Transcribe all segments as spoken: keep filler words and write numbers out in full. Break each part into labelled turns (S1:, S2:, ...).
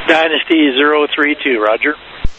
S1: Dynasty zero three two, roger.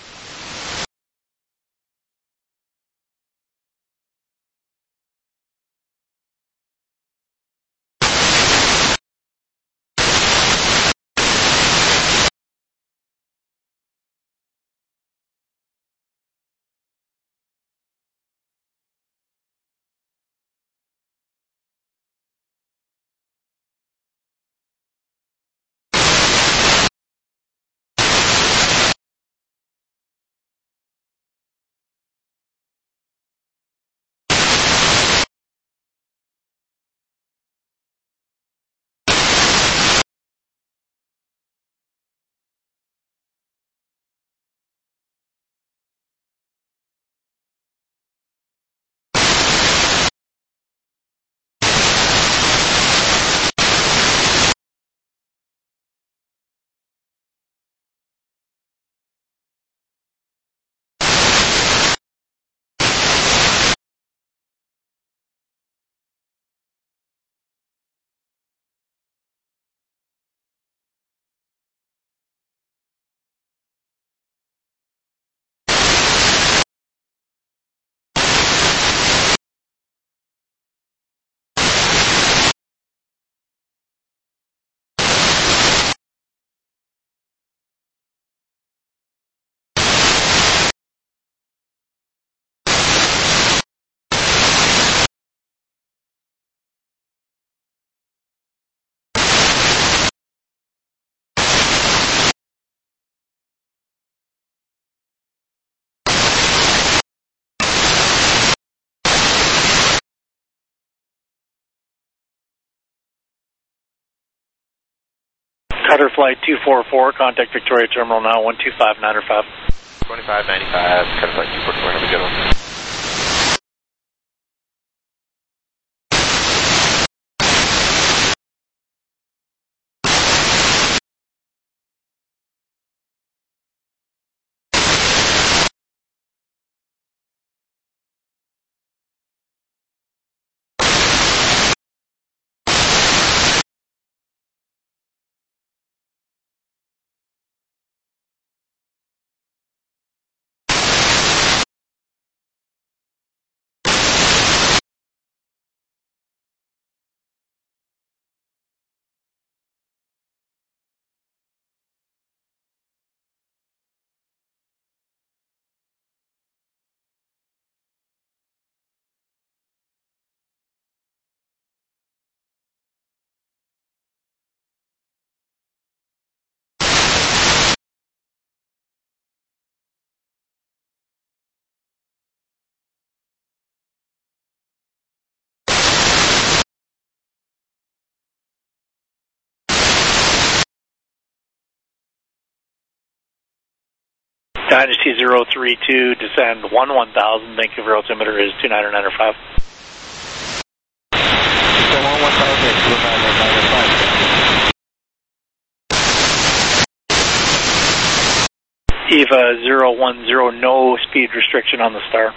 S1: Cutter flight two four four, contact Victoria Terminal now, one two five nine five.
S2: twenty-five ninety-five, Cutter flight two four four, have a good one.
S1: Dynasty zero three two, descend one one thousand, thank you for altimeter is two nine nine five.
S2: So one one thousand, two nine nine five.
S1: EVA zero one zero, no speed restriction on the star.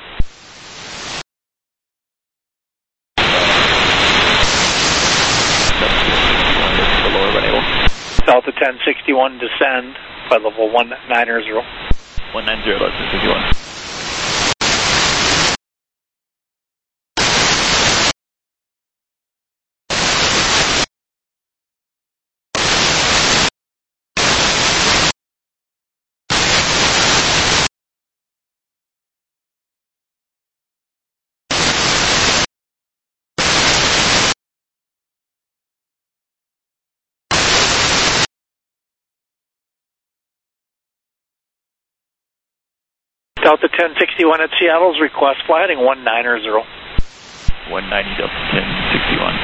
S1: Delta ten sixty-one, descend by level one nine zero.
S2: one nine zero, Delta ten sixty-one.
S1: Delta ten sixty-one at Seattle's request flight heading one nine zero.
S2: one ninety, Delta ten sixty-one.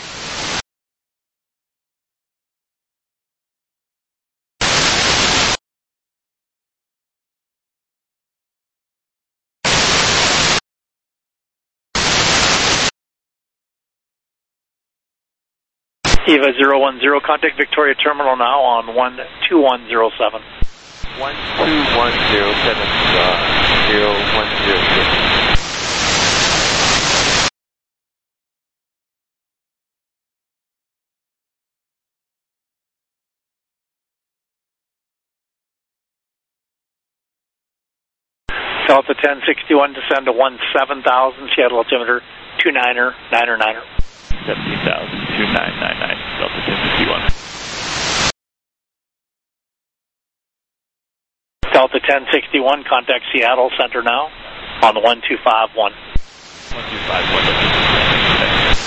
S1: EVA zero one zero, contact Victoria Terminal now on one two one zero seven.
S2: one two one zero seven, uh, zero one zero zero.
S1: Delta ten sixty-one, descend to one seven thousand, Seattle altimeter two niner, niner niner.
S3: seventeen thousand, two nine nine nine, Delta ten sixty-one.
S1: Delta ten sixty-one, contact Seattle Center now on the one two five one.
S3: one two five one, Delta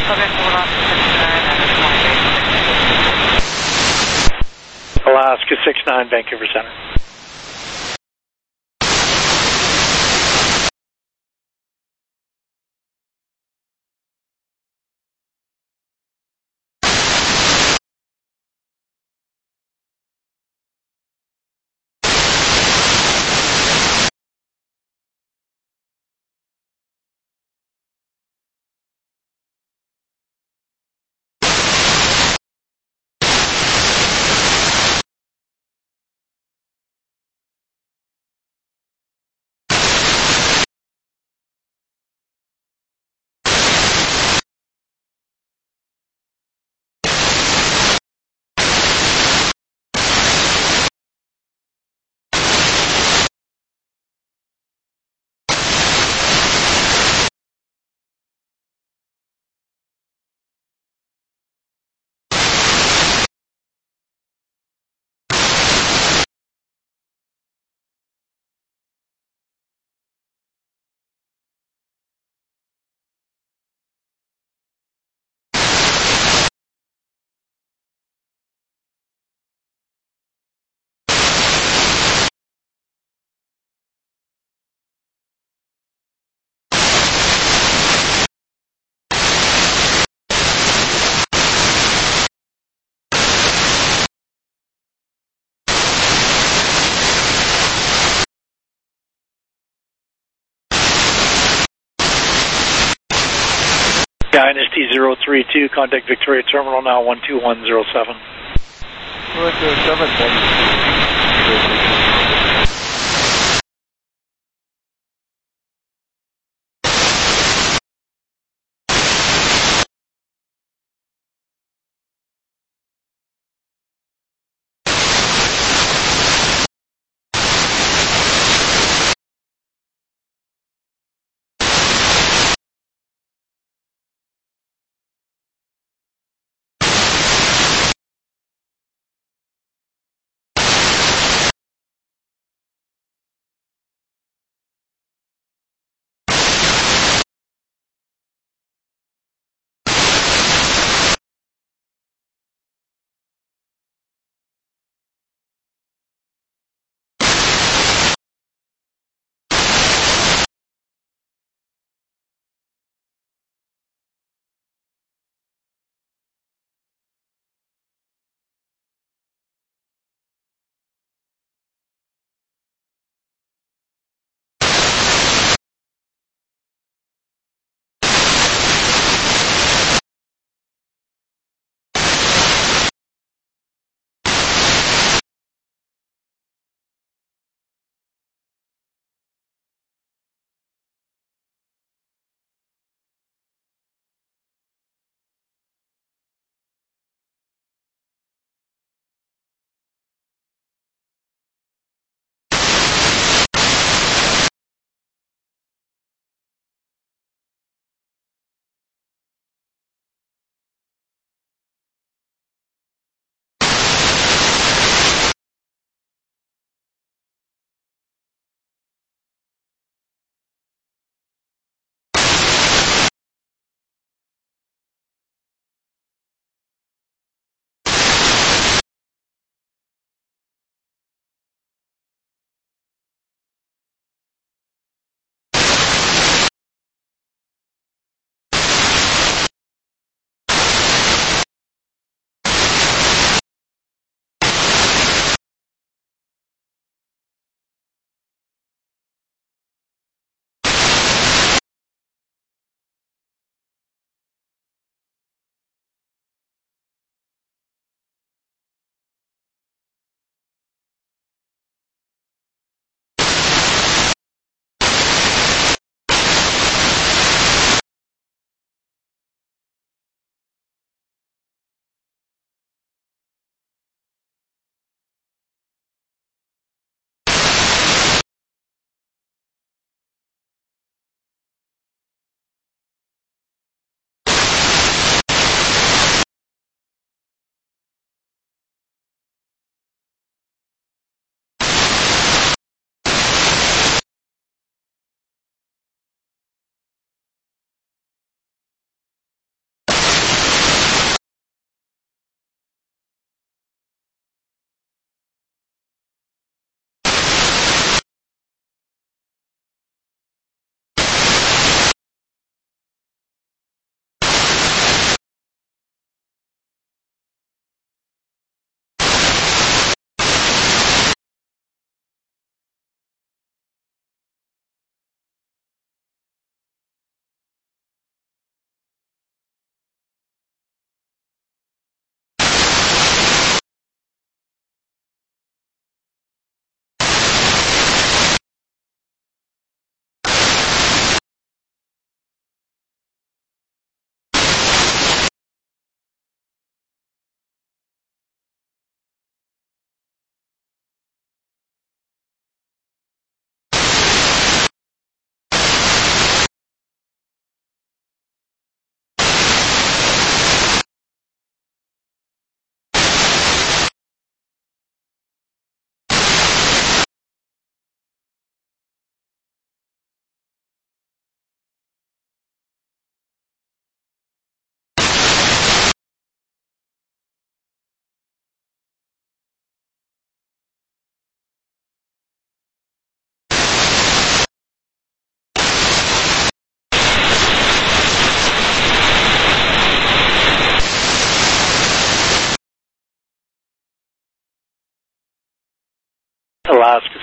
S1: Alaska six nine, Vancouver Center. Dynasty zero three two, contact Victoria Terminal now one two one zero seven.
S2: one two seven, thank you.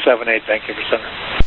S1: seven eight Vancouver Center.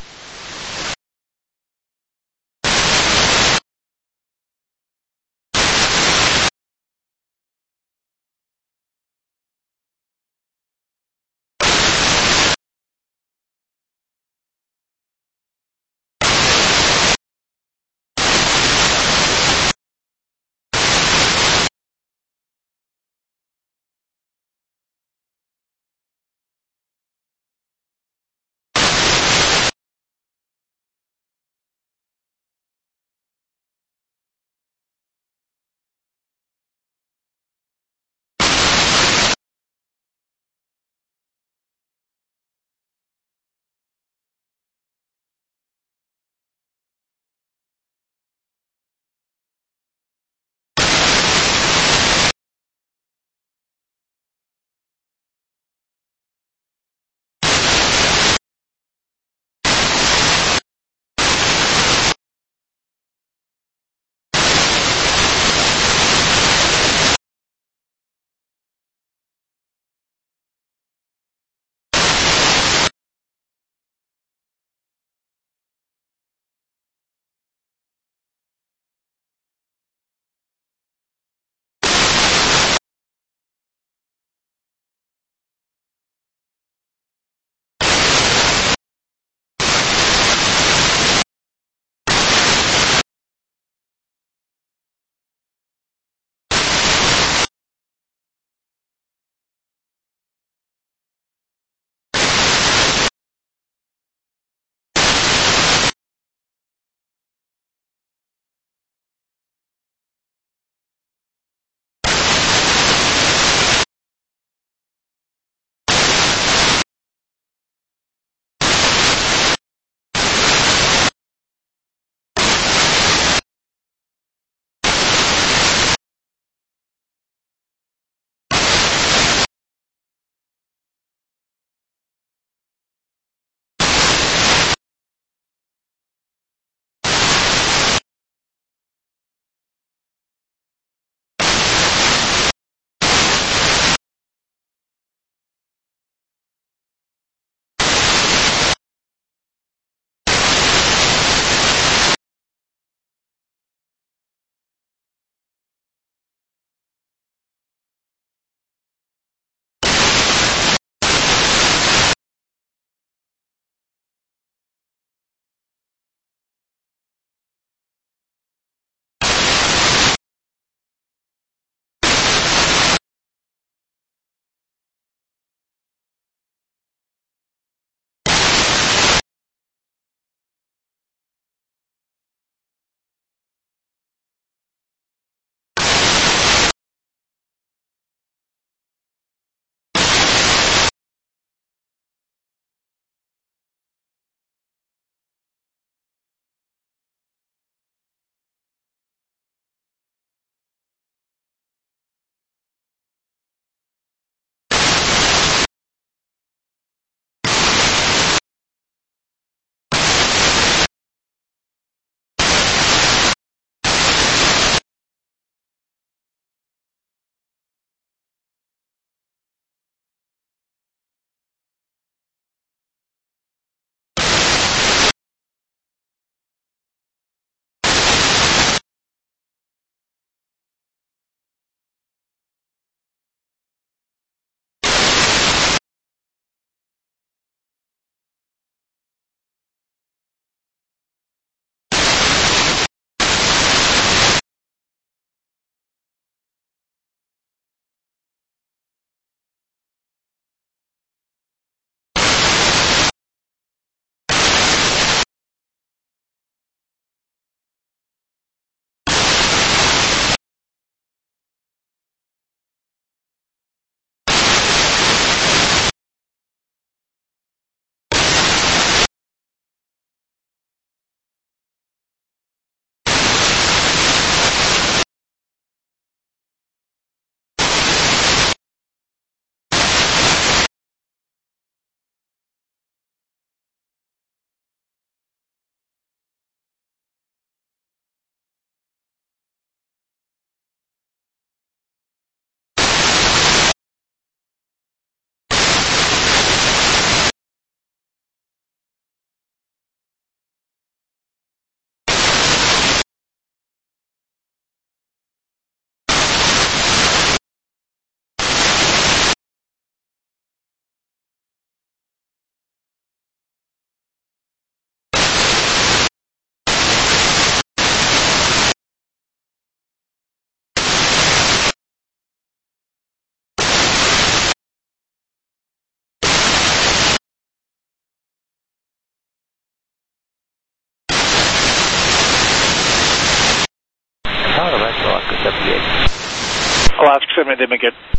S2: seventy-eight.
S1: Alaska seventy-eight, they've been good.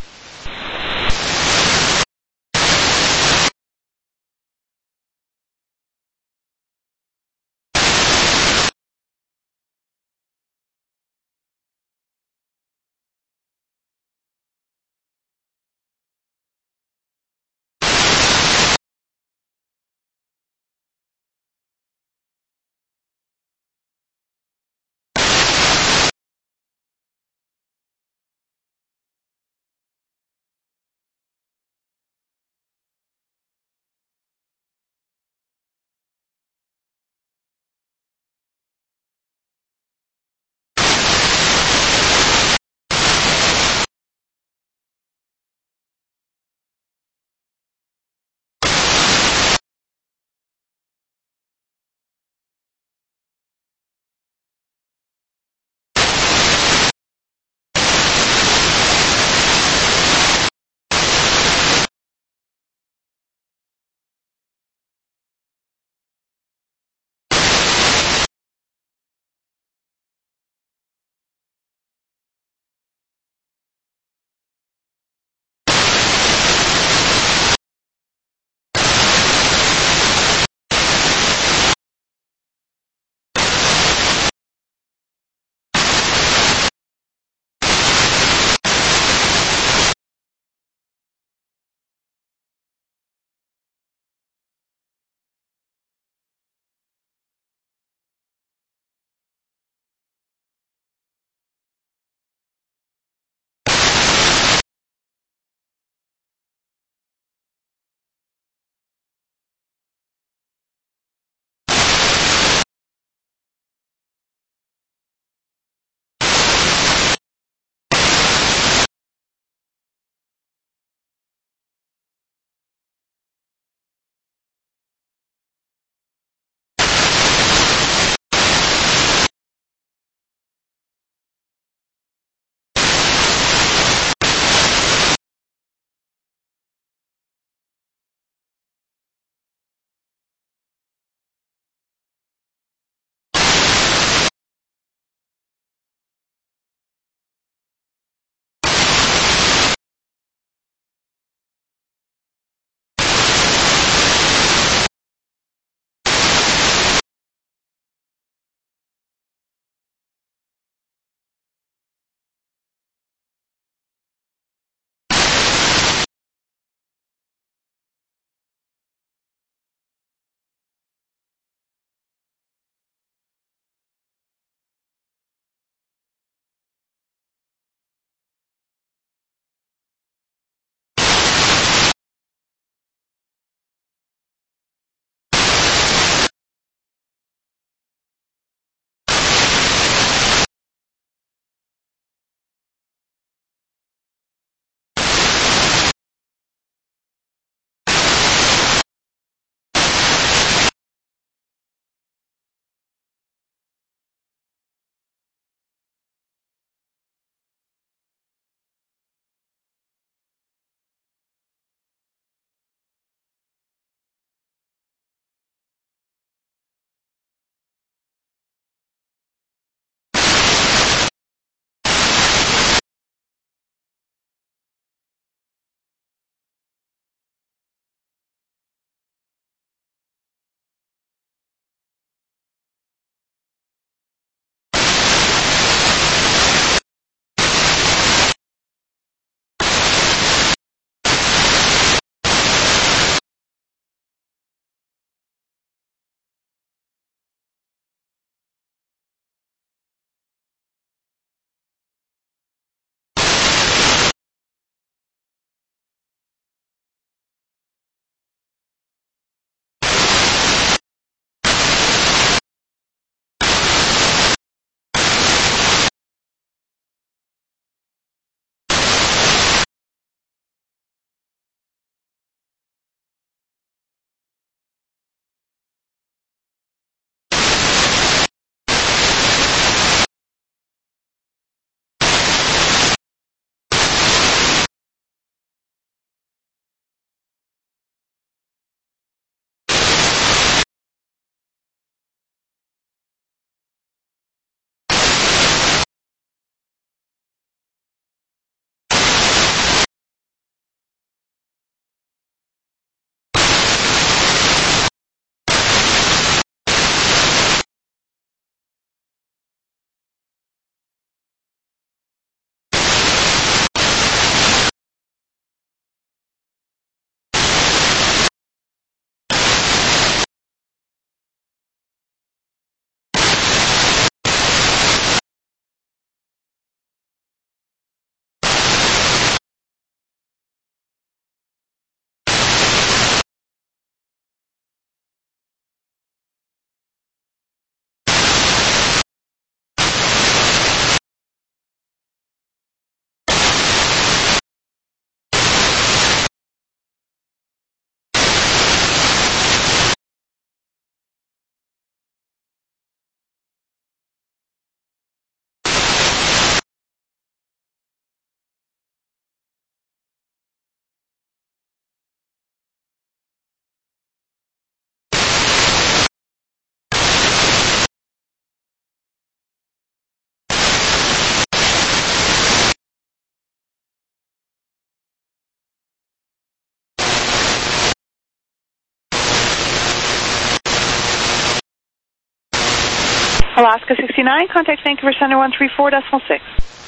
S4: Alaska sixty-nine, contact Vancouver Center one three four decimal six.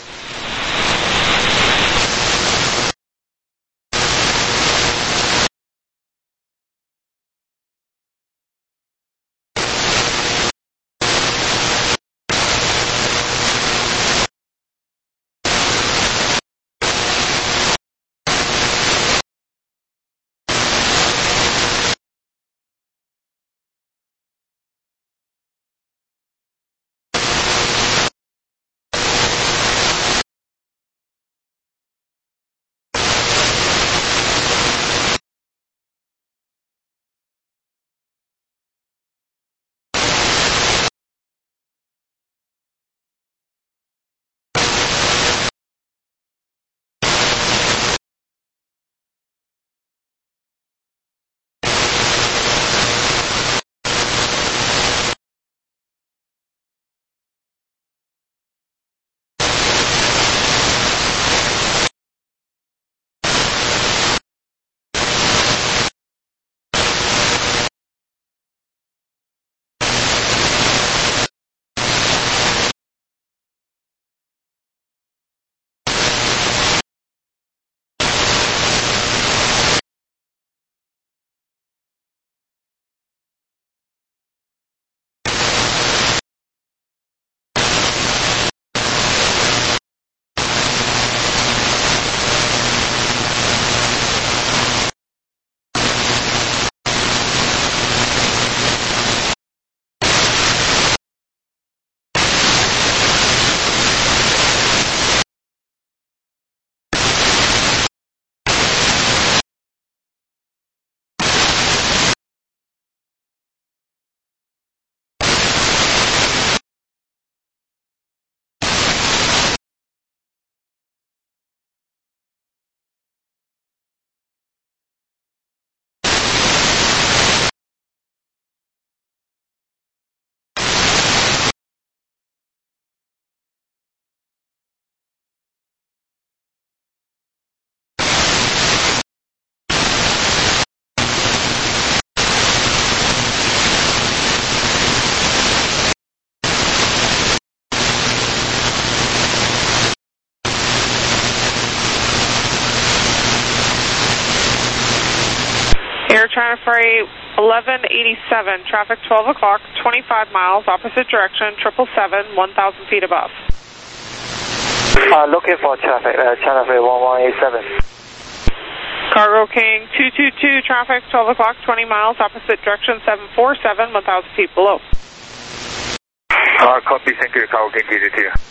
S5: Air China Freight eleven eighty-seven, traffic twelve o'clock, twenty-five miles, opposite direction, triple seven, one thousand feet above.
S6: Uh, looking for traffic, uh, China Freight one one eight seven.
S5: Cargo King two two two, traffic twelve o'clock, twenty miles, opposite direction, seven four seven, one thousand feet below.
S2: Uh, copy, thank you, Cargo King two two two.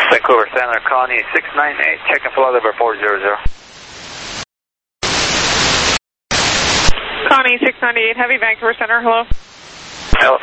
S6: Vancouver Center, Connie six nine eight, checking flight level four zero zero.
S5: Connie six ninety-eight, Heavy, Vancouver Center, hello.
S6: Hello.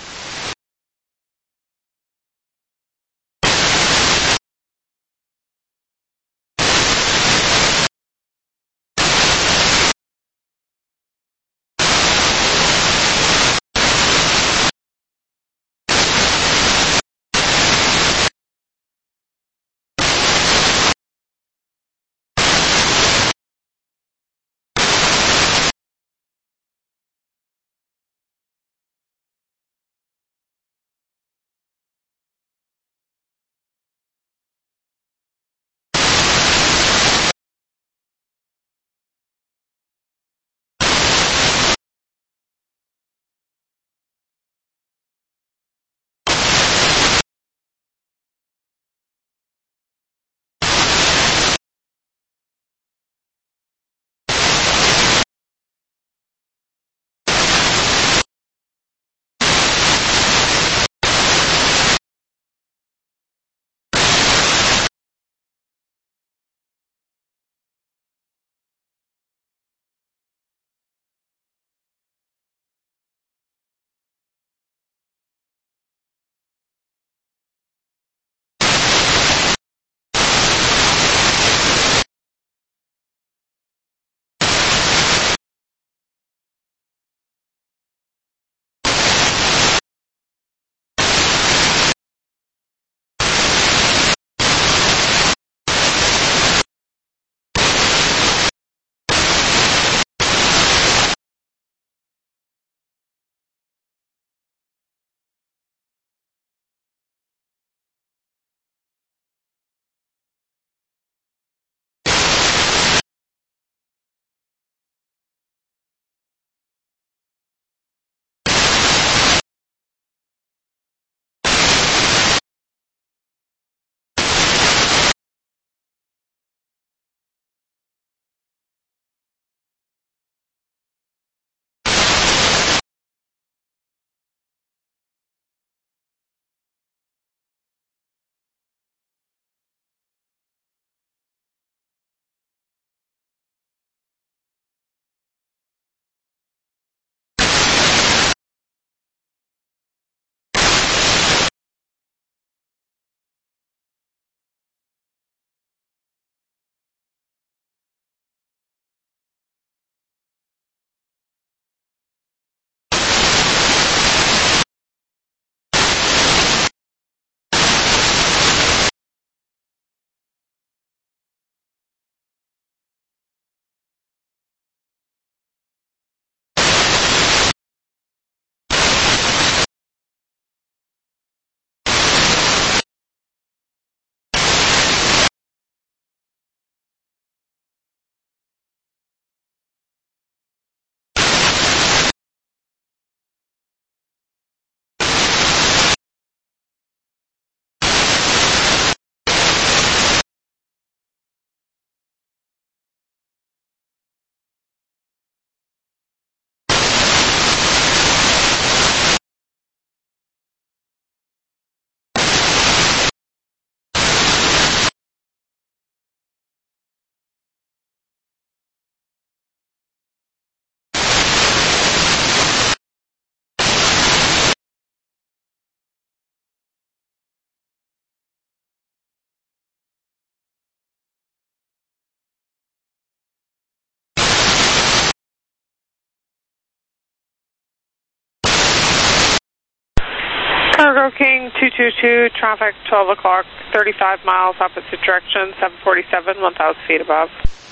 S5: Cargo King two two two, traffic twelve o'clock, thirty-five miles opposite direction, seven forty-seven, one thousand feet above.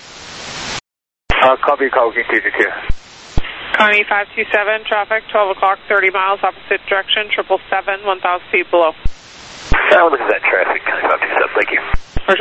S6: Uh, copy, Cargo King two two two.
S5: Connie five two seven, traffic twelve o'clock, thirty miles opposite direction, triple seven, one thousand feet below.
S6: Now look at that traffic, Connie five two seven, thank you.
S5: Roger.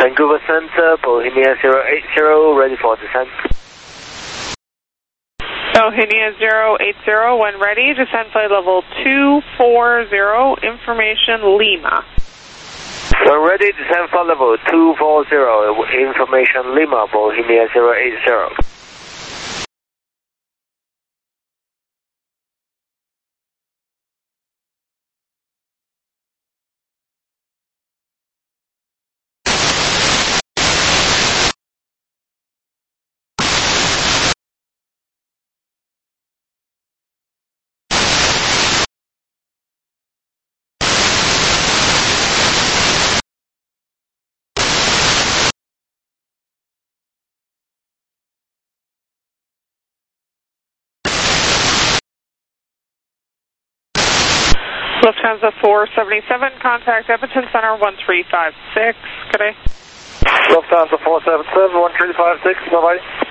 S6: Vancouver Center, Bohemia zero eight zero, ready for descent.
S5: Bohemia zero eight zero, when ready, descend flight level two four zero, information Lima.
S6: When ready, descend flight level two four zero, information Lima, Bohemia zero eight zero.
S5: Lufthansa four seventy-seven, contact Edmonton Center one three five six. Good day.
S6: Lufthansa four seven seven, one three five six, bye bye.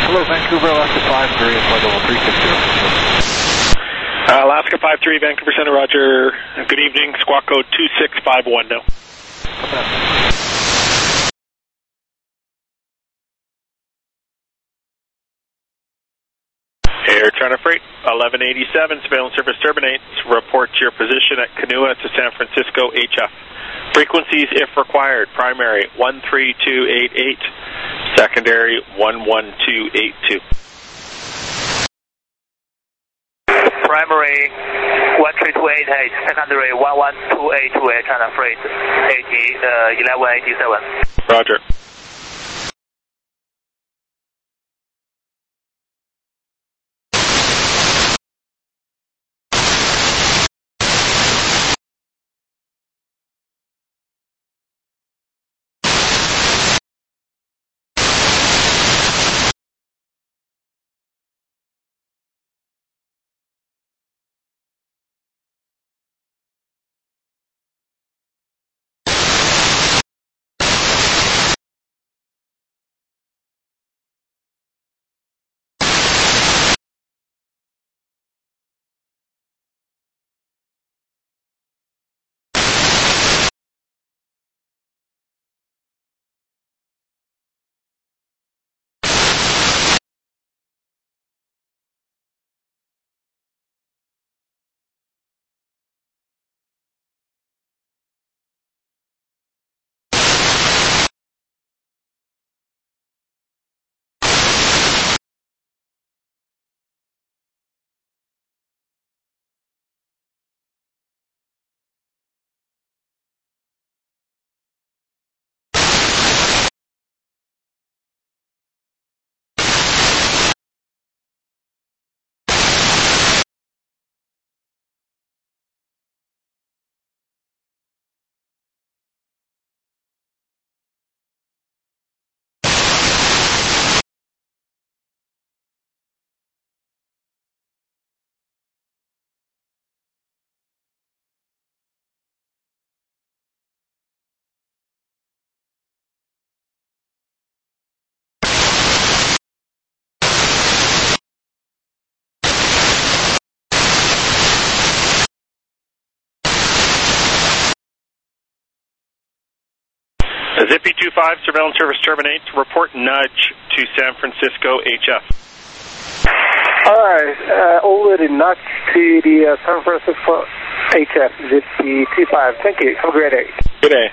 S2: Hello, Vancouver, Alaska five three, flight level three six zero.
S1: Uh, Alaska five three, Vancouver Center, Roger. Good evening, squawk code two six five one, no. Air China Freight, eleven eighty-seven, surveillance service terminates. Report your position at Kahnua to San Francisco H F. Frequencies, if required, primary one three two eight eight, secondary one one two eight two.
S6: Primary one three two eight eight, secondary one one two eight two, Air China Freight, eleven eighty-seven.
S1: Roger. Zippy two five, surveillance service terminates. Report nudge to San Francisco H F.
S7: Alright, uh, already nudged to the uh, San Francisco H F, Zippy two five. Thank you. Have a great day.
S1: Good day.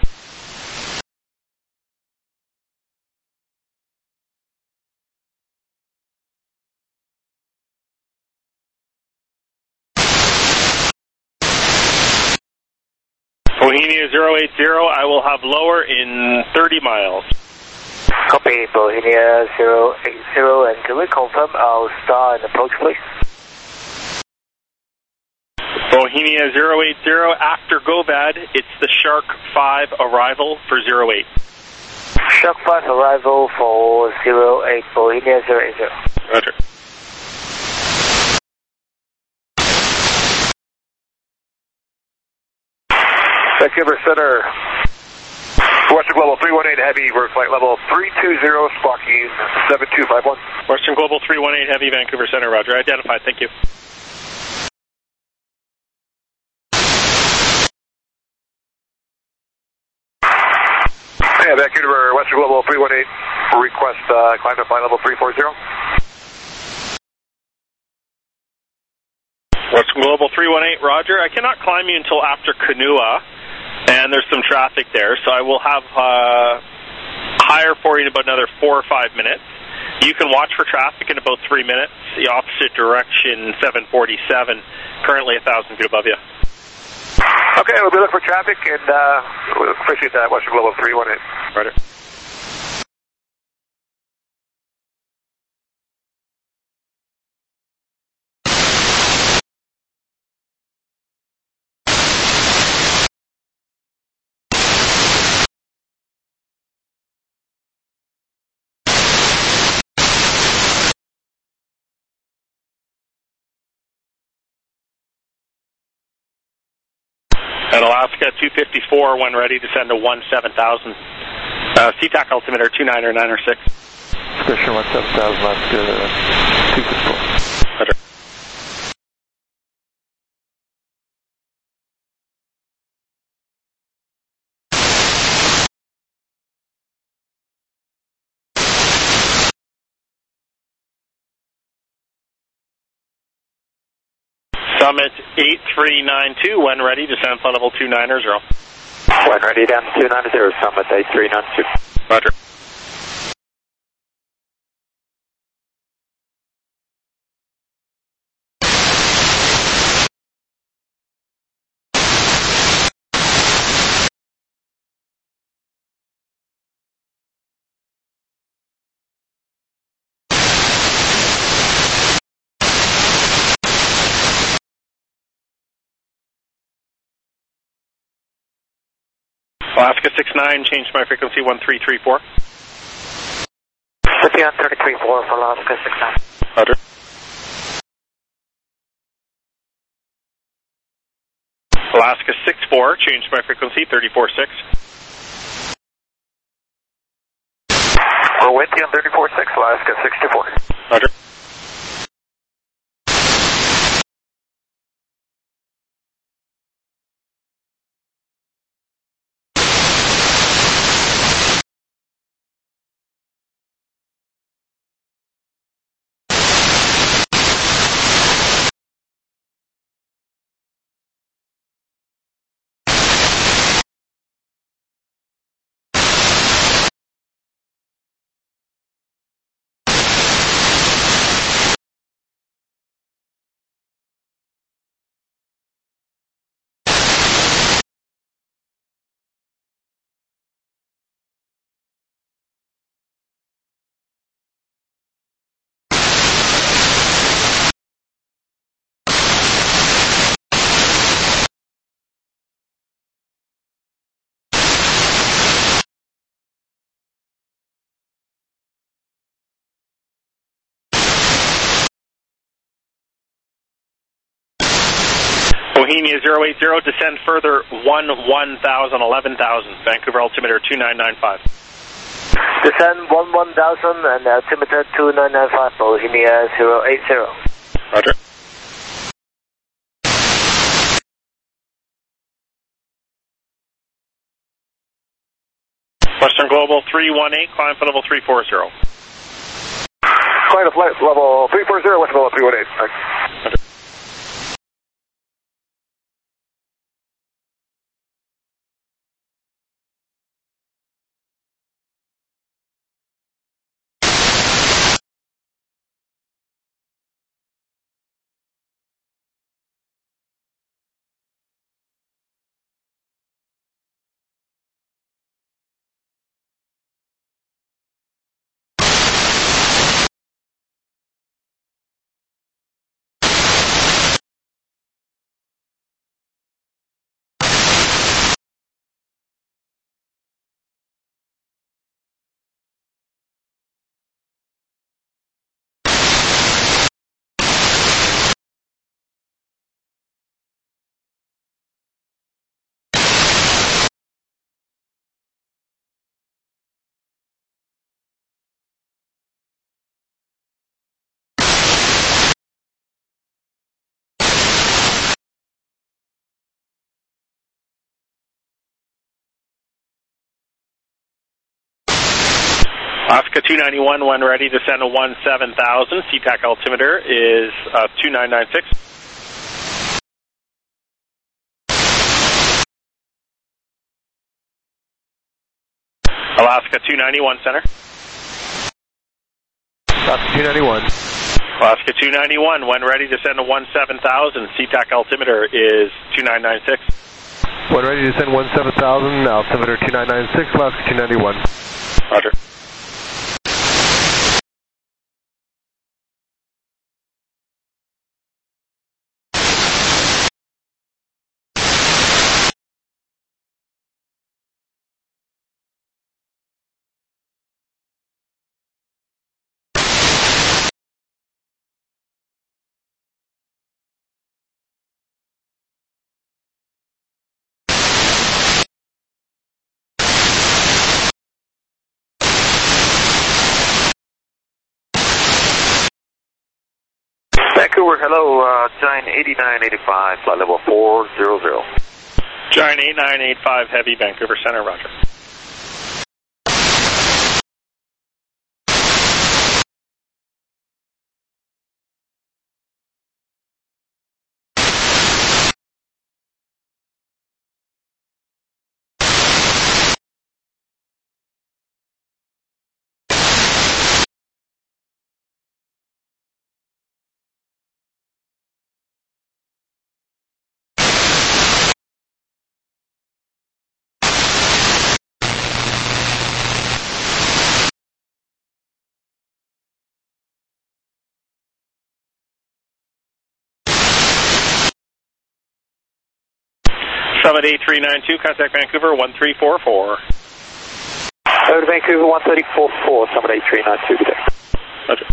S1: Bohemia zero eight zero, I will have lower in thirty miles.
S6: Copy, Bohemia zero eight zero, and can we confirm our star and approach, please?
S1: Bohemia zero eight zero, after GoBad, it's the Shark five arrival for zero eight.
S6: Shark five arrival for zero eight, Bohemia zero eight zero.
S1: Roger.
S8: Vancouver Center, Western Global three one eight Heavy, we're flight level three two zero, squawking seven two five one.
S1: Western Global three one eight Heavy, Vancouver Center, Roger. Identified, thank you.
S8: Yeah, Vancouver, Western Global three one eight, request uh, climb to flight level three four zero.
S1: Western Global three one eight, Roger. I cannot climb you until after Kahnua, and there's some traffic there, so I will have uh, higher for you in about another four or five minutes. You can watch for traffic in about three minutes, the opposite direction, seven forty-seven, currently one thousand feet above you.
S8: Okay, we'll be looking for traffic, and uh, we appreciate that, Western Global three one eight.
S1: Roger. And Alaska two fifty-four when ready to send to one seven thousand. Uh, SeaTac altimeter two niner niner six.
S2: Squisher one seven thousand, Alaska two six four.
S1: Roger. Summit eight three nine two, when ready, descend flight level two nine zero.
S2: When ready, down to two nine zero, Summit eight three nine two.
S1: Roger. Alaska six nine, change my frequency one three three four.
S6: City on three three four for Alaska six nine.
S1: Roger. Alaska six four, change my frequency thirty-four six.
S8: We're with you on thirty-four six, Alaska sixty-four.
S1: Roger. Bohemia zero eight zero, descend further one one thousand, eleven thousand, Vancouver altimeter two nine nine five.
S6: Descend one one thousand and altimeter two nine nine five, Bohemia zero eight zero.
S1: Roger. Western Global three one eight, climb for level three four zero.
S8: Climb to flight level three four zero, Western Global three one eight.
S1: Roger. Alaska two ninety-one, when ready, descend to one seven thousand. C TAC altimeter is uh, two nine nine six. Alaska two ninety-one, center.
S2: Alaska two ninety-one.
S1: Alaska two ninety-one, when ready, descend to one seven thousand. C TAC altimeter is two nine nine six.
S2: When ready, descend one seven thousand, altimeter two nine nine six, Alaska two ninety-one.
S1: Roger.
S8: Vancouver, hello, uh, Giant eighty-nine eighty-five, flight level four zero zero.
S1: Giant eight nine eight five Heavy, Vancouver Center, roger. Summit eight three nine two, contact Vancouver one three four four.
S7: Over to Vancouver one thirty four four, Summit eight three nine two, good day.
S1: Roger.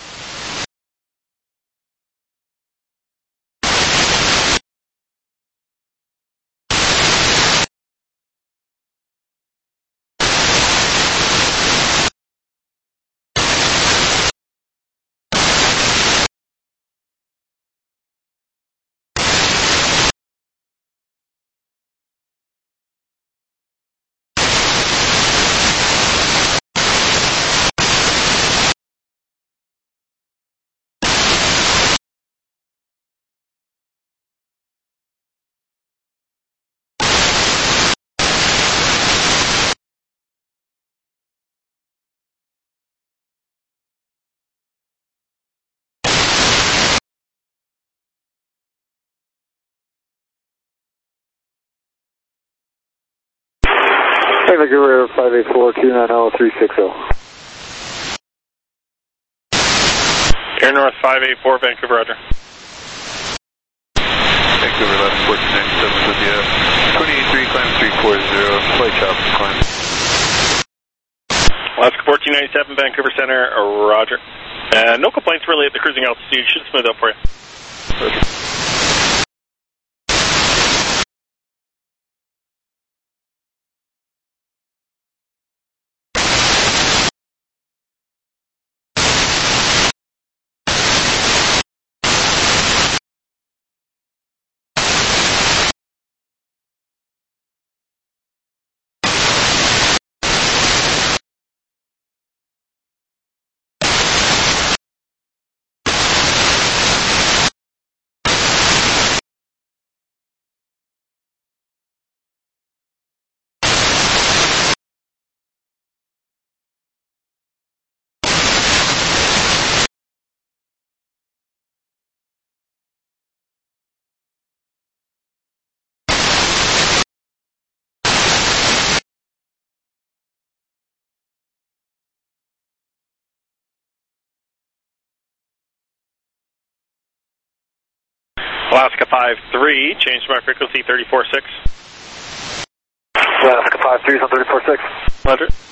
S7: Hey, Vancouver five eight four two nine zero three six zero.
S1: Air North five eight four, Vancouver, roger.
S2: Vancouver left fourteen ninety-seven, Cynthia. twenty-eight three, climb three four zero, flight chopper, climb.
S1: Alaska fourteen ninety-seven, Vancouver Center, roger. Uh, no complaints really at the cruising altitude, should smooth up for you.
S2: Roger.
S1: Alaska five three, change my frequency thirty-four six.
S8: Alaska five three is on thirty-four six.
S1: Roger.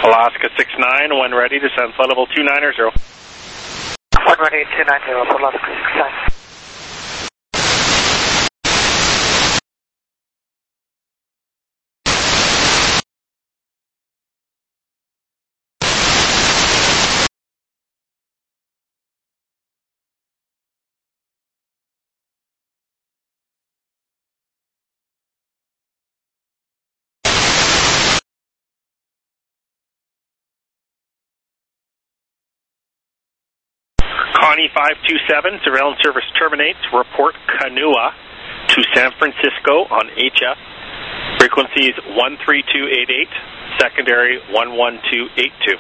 S1: Alaska six nine, when ready, descend flight level two nine zero.
S6: One ready, two nine zero, Alaska six nine.
S1: Connie five two seven, surveillance service terminates. Report Kahnua to San Francisco on H F. Frequencies one three two eight eight, secondary one one two eight two.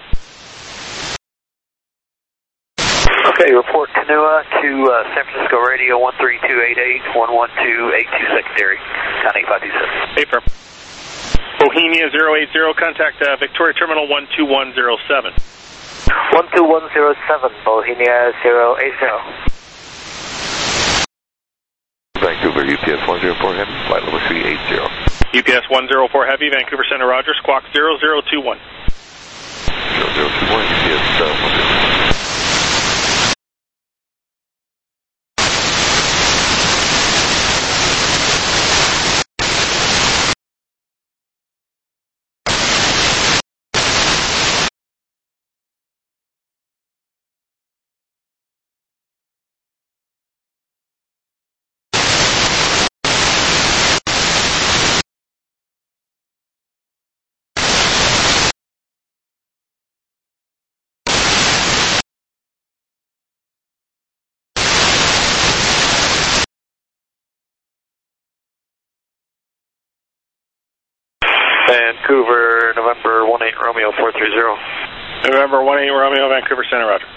S6: Okay, report Kahnua to uh, San Francisco radio one three two eight eight, one one two eight two, secondary. Connie five two seven.
S1: Affirm. Bohemia zero eight zero, contact uh, Victoria Terminal one two one zero seven.
S6: one two one zero seven, Bohemia zero eight zero.
S8: Vancouver, U P S one zero four Heavy, flight level three eight zero.
S1: U P S one zero four Heavy, Vancouver Center, Roger, squawk zero zero two one.
S8: zero zero two one, U P S uh, one zero.
S2: Vancouver, November one eight Romeo four three zero.
S1: November one eight Romeo, Vancouver Center, Roger.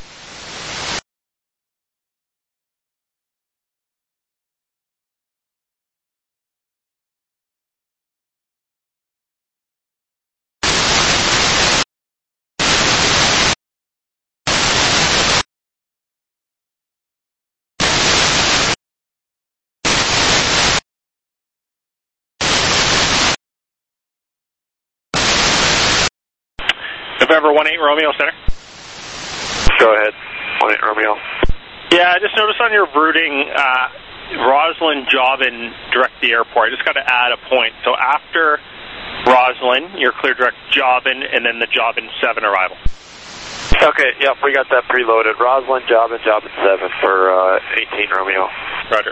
S1: November one eight Romeo Center.
S2: Go ahead, one eight Romeo.
S1: Yeah, I just noticed on your routing, uh, Roslyn, Jobbin, direct the airport. I just got to add a point. So after Roslyn, you're clear direct Jobbin, and then the Jobbin seven arrival.
S2: Okay, yep, we got that preloaded. Roslyn, Jobbin, Jobbin seven for uh, eighteen Romeo.
S1: Roger.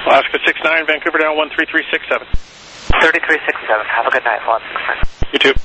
S1: Alaska six nine, Vancouver down one three three six seven.
S6: thirty-three sixty-seven. Have a good night, Alaska six nine.
S1: You too.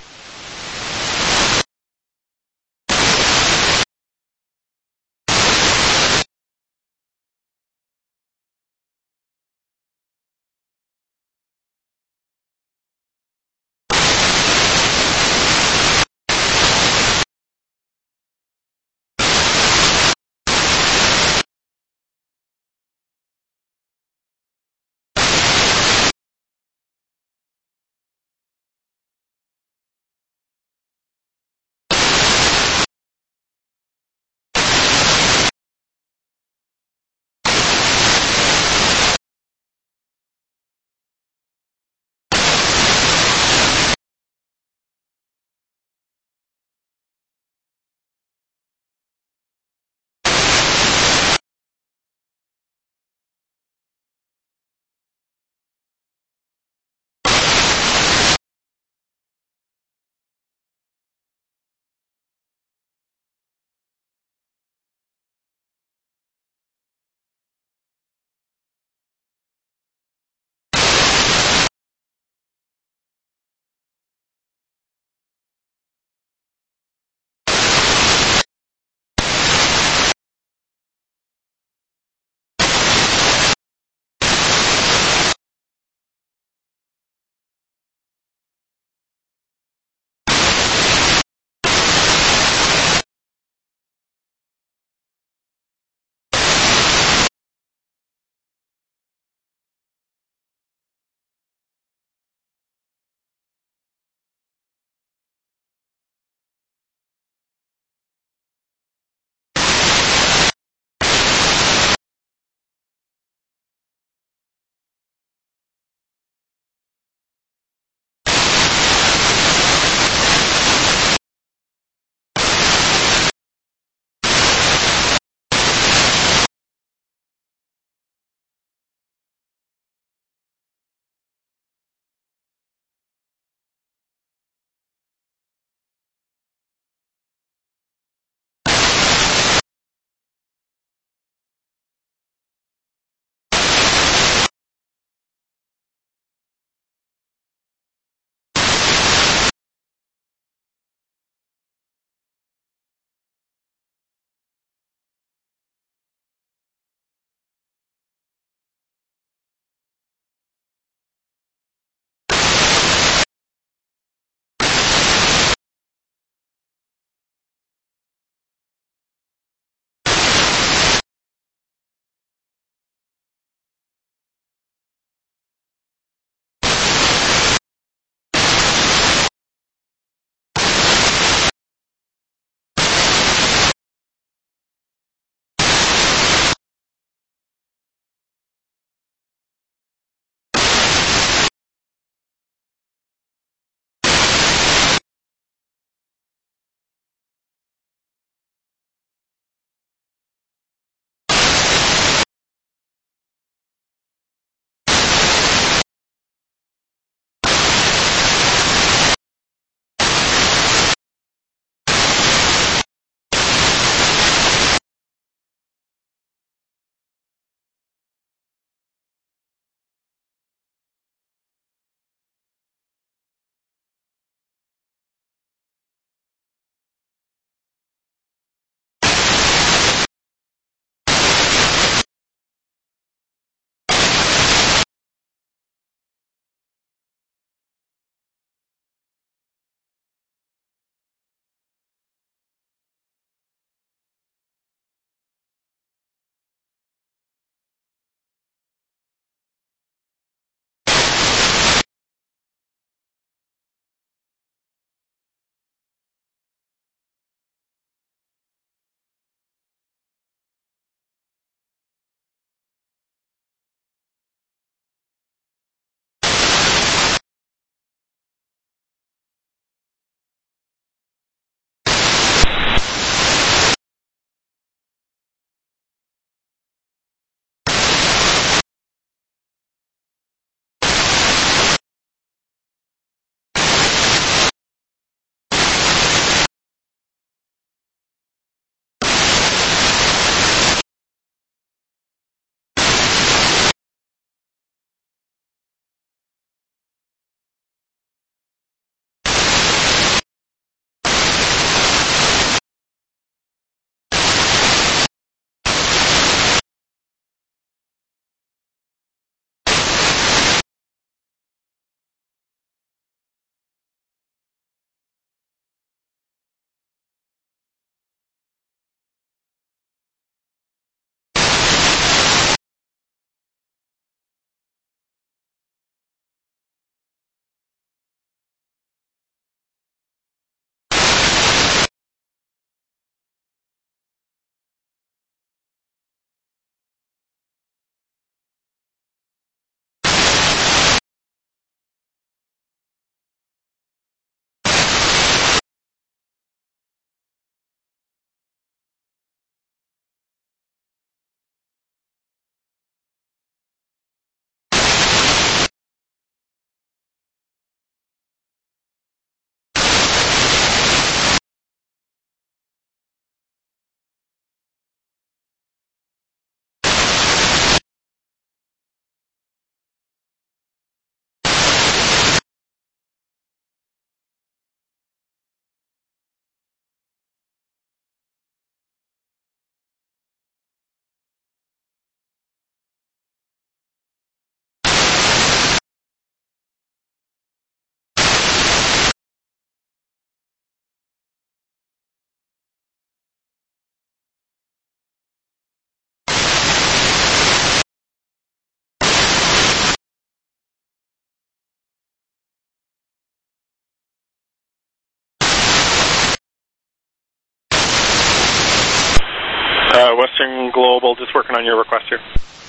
S1: Western Global, just working on your request here.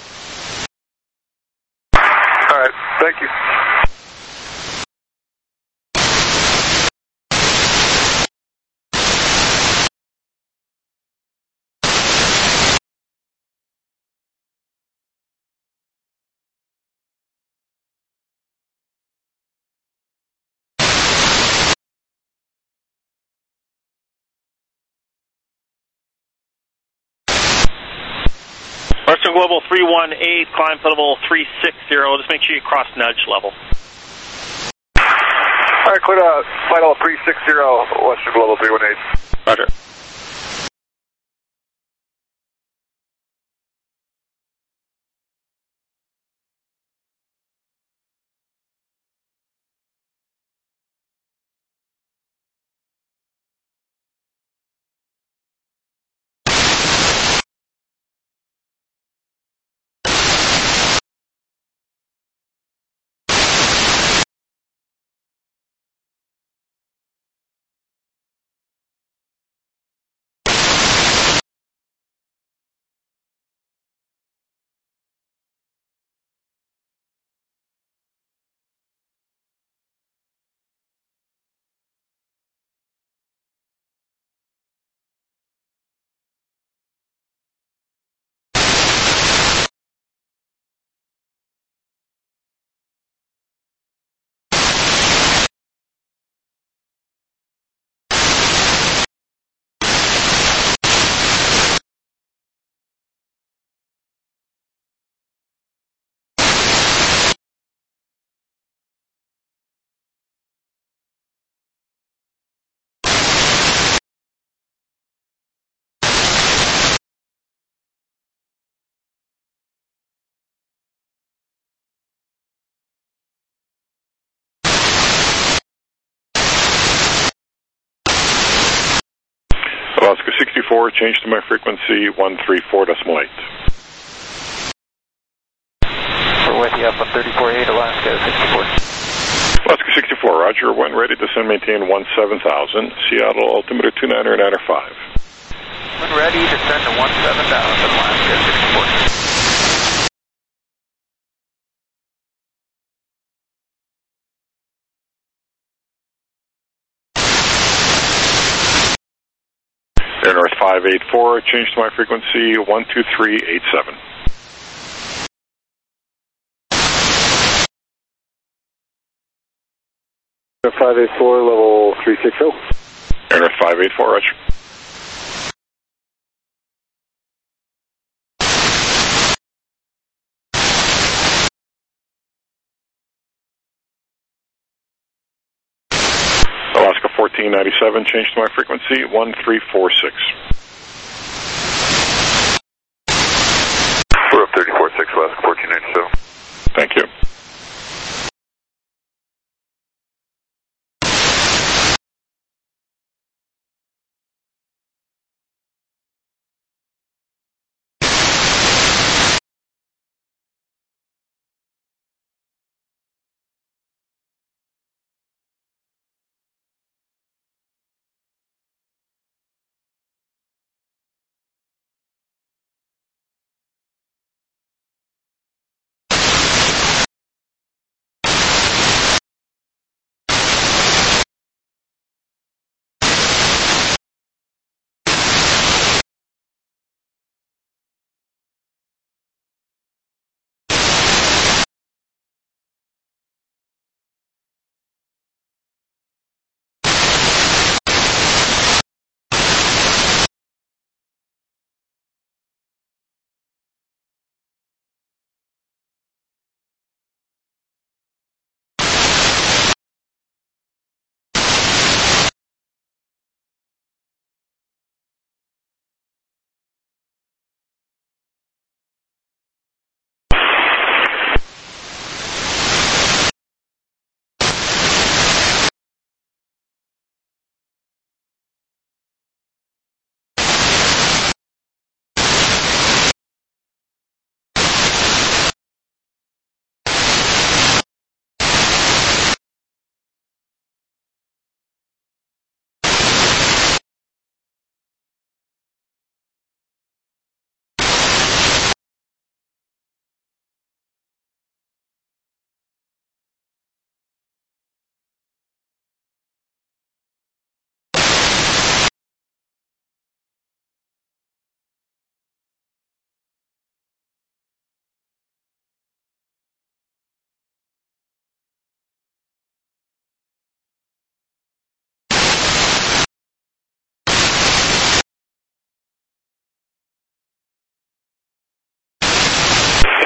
S8: All right, thank you.
S1: Western Global three one eight, climb level three six zero. Just make sure you cross nudge level.
S8: All right, clear to flight level three six zero, Western Global three one eight.
S1: Roger.
S9: Alaska sixty-four, change to my frequency one three four decimal eight.
S2: We're with you up on thirty-four eight, Alaska sixty-four.
S9: Alaska sixty-four, roger, when ready, descend, maintain one seven thousand, Seattle altimeter two niner niner five.
S2: When ready, descend to one seven thousand, Alaska sixty-four.
S9: Air North five eight four, change to my frequency one two three eight seven.
S7: five eight four, level three six zero.
S9: Air North five eight four, roger. Alaska fourteen ninety-seven, change to my frequency one three four six.
S8: We're up thirty-four six, Alaska fourteen ninety-seven.
S9: Thank you.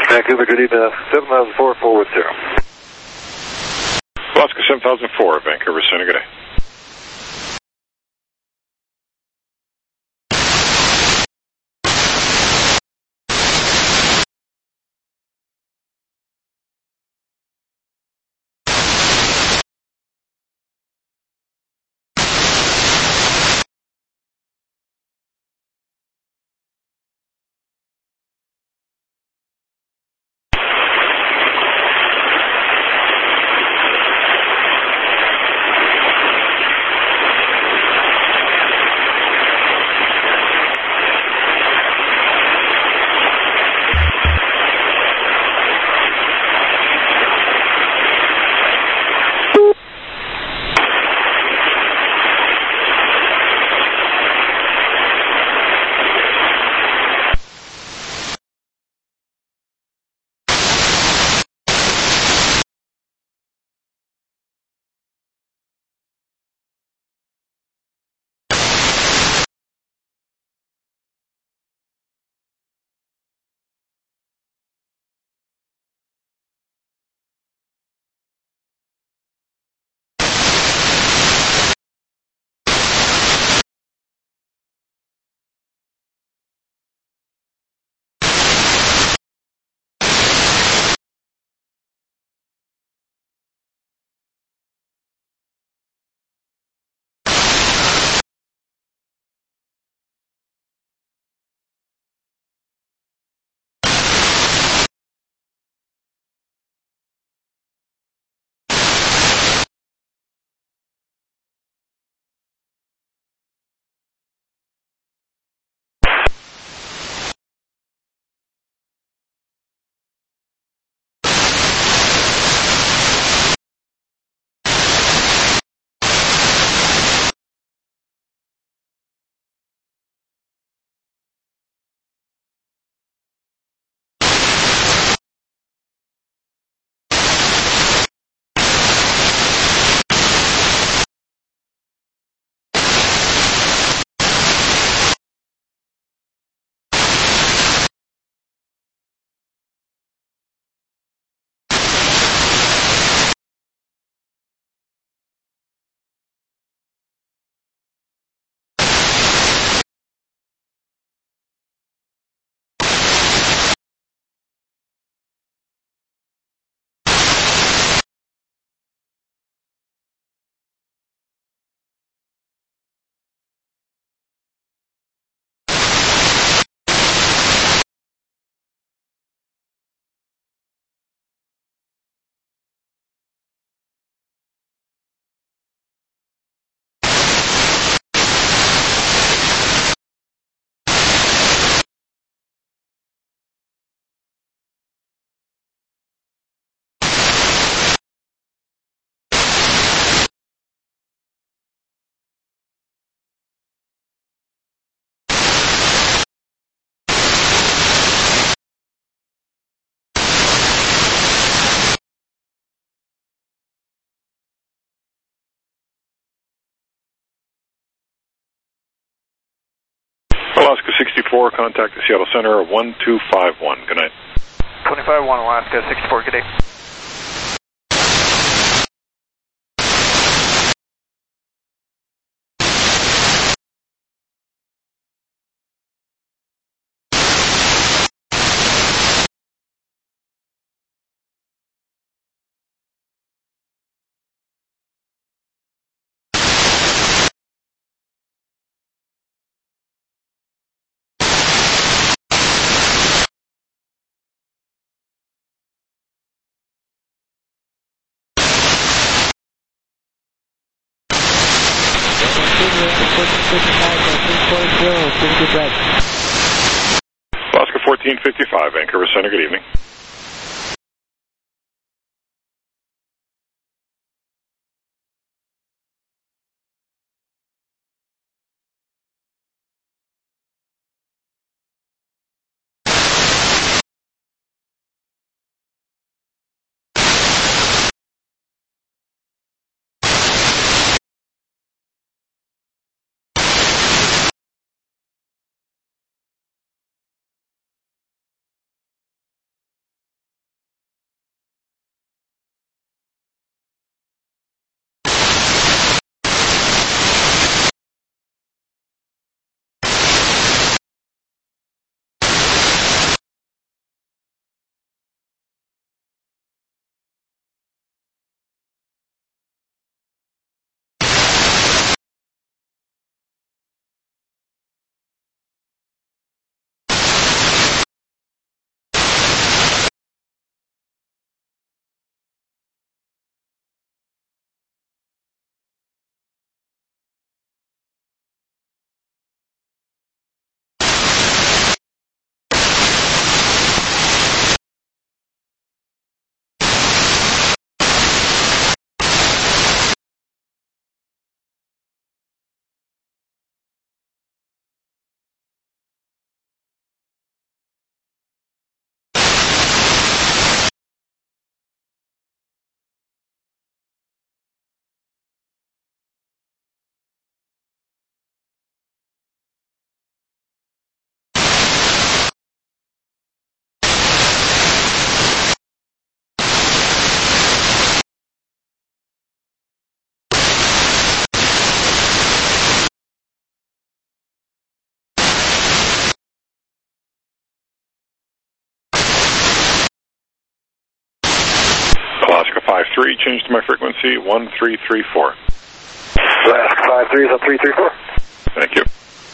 S8: Vancouver, good evening. seven thousand four, forward zero.
S9: Alaska seven thousand four, Vancouver Center, good day. Alaska sixty-four, contact the Seattle Center at one two five one. Good night.
S2: twenty-five one, Alaska sixty-four, good day.
S9: Alaska fourteen fifty-five, Vancouver Center, good evening. five three, change to my frequency, one three three four.
S8: Rask five three is on three three four.
S9: Thank you.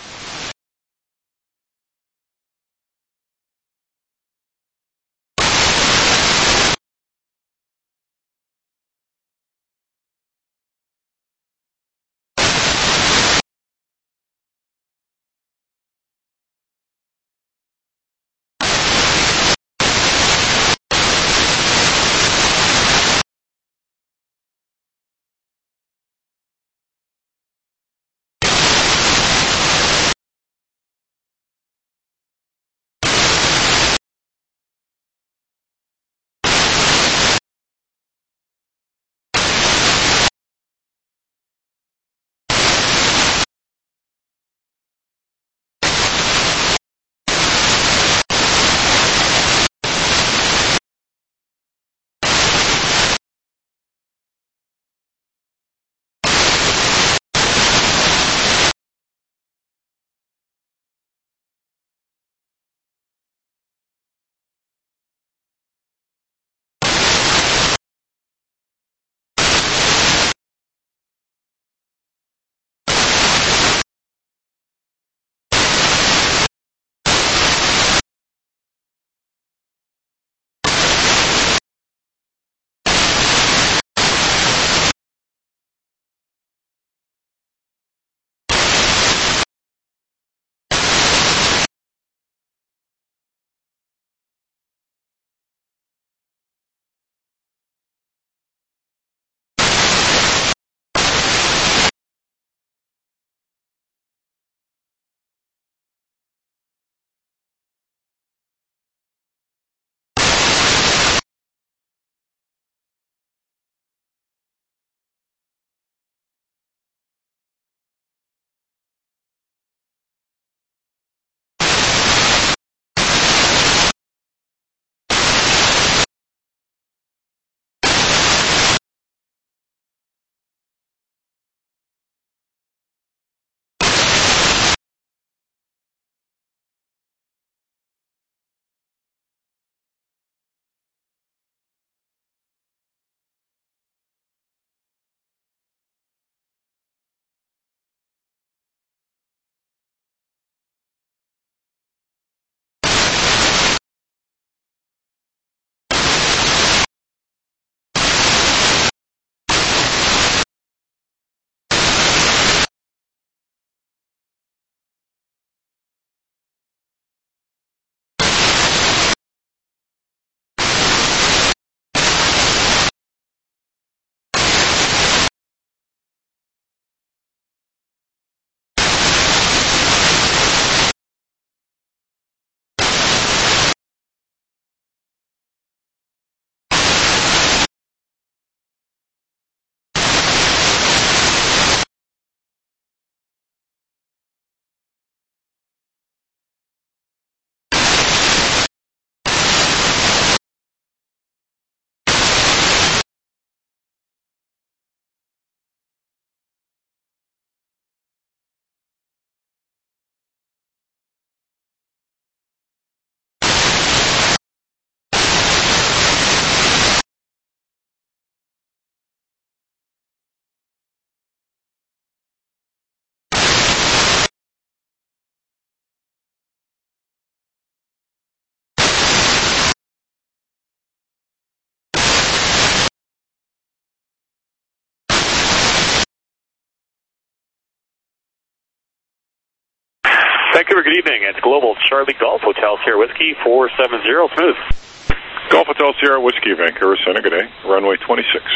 S10: Vancouver, good evening. It's Global Charlie Golf Hotel Sierra Whiskey four seven zero, smooth.
S9: Golf Hotel Sierra Whiskey, Vancouver Center, good day. Runway twenty-six.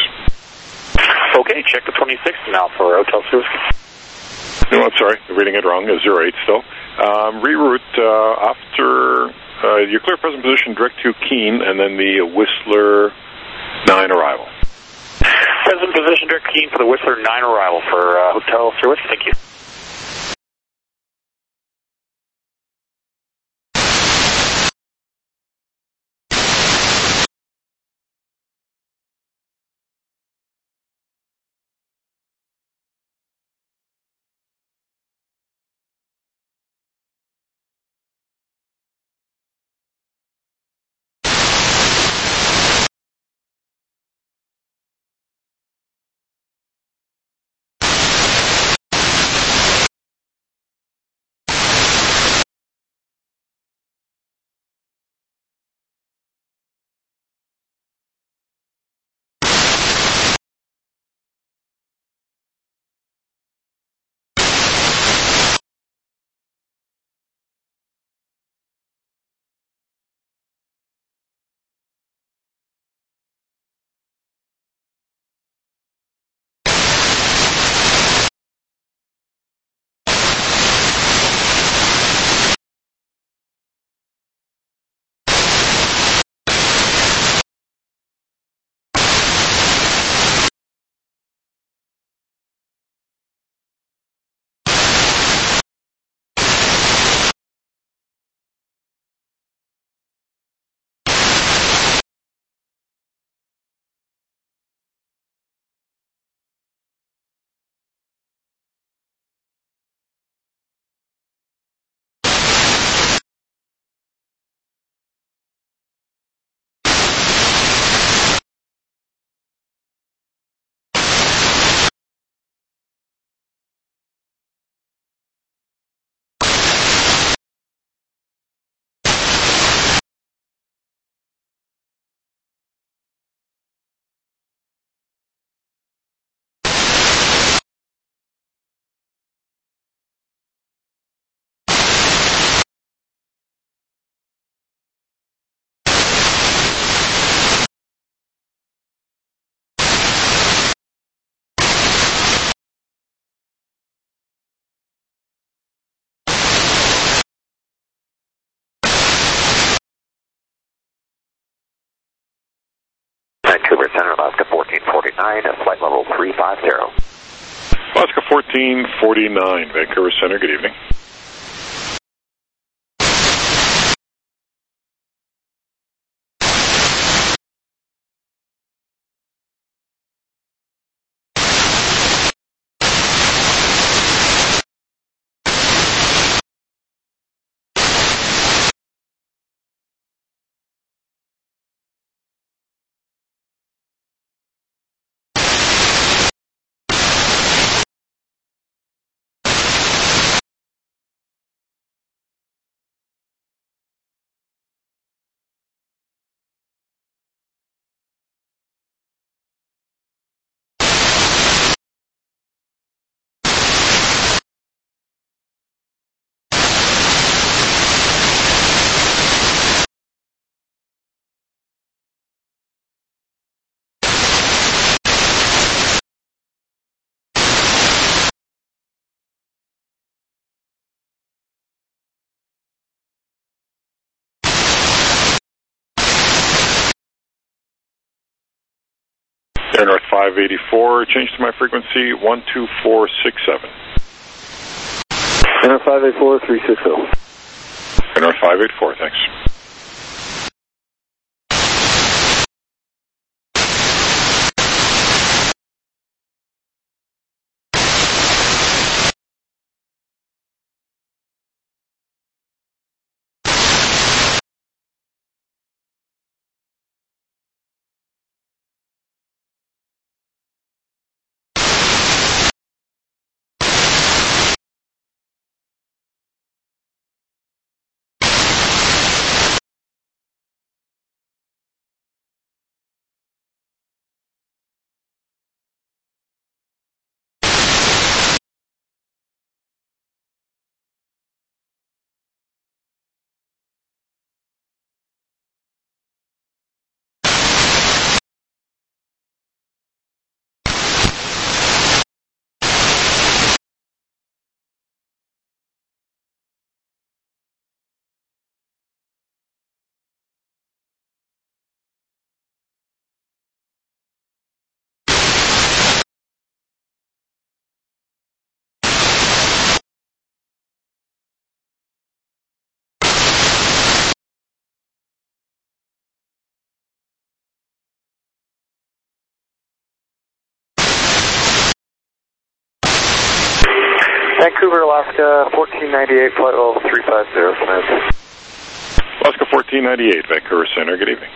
S10: Okay, check the twenty-six now for Hotel Sierra Whiskey.
S9: No, I'm sorry, I'm reading it wrong, it's zero eight still. Um, reroute uh, after uh, your clear present position, direct to Keene, and then the Whistler nine arrival.
S10: Present position, direct Keene for the Whistler nine arrival for uh, Hotel Sierra Whiskey, thank you.
S6: nine, flight level three five zero.
S9: Alaska fourteen forty-nine, Vancouver Center, good evening. Air North five eighty-four, change to my frequency one two four six seven.
S7: Air North five eighty-four, three six zero.
S9: Air North five eighty-four, thanks.
S6: Vancouver, Alaska, fourteen ninety-eight, flight level three five zero, Smith.
S9: Alaska fourteen ninety-eight, Vancouver Center, good evening.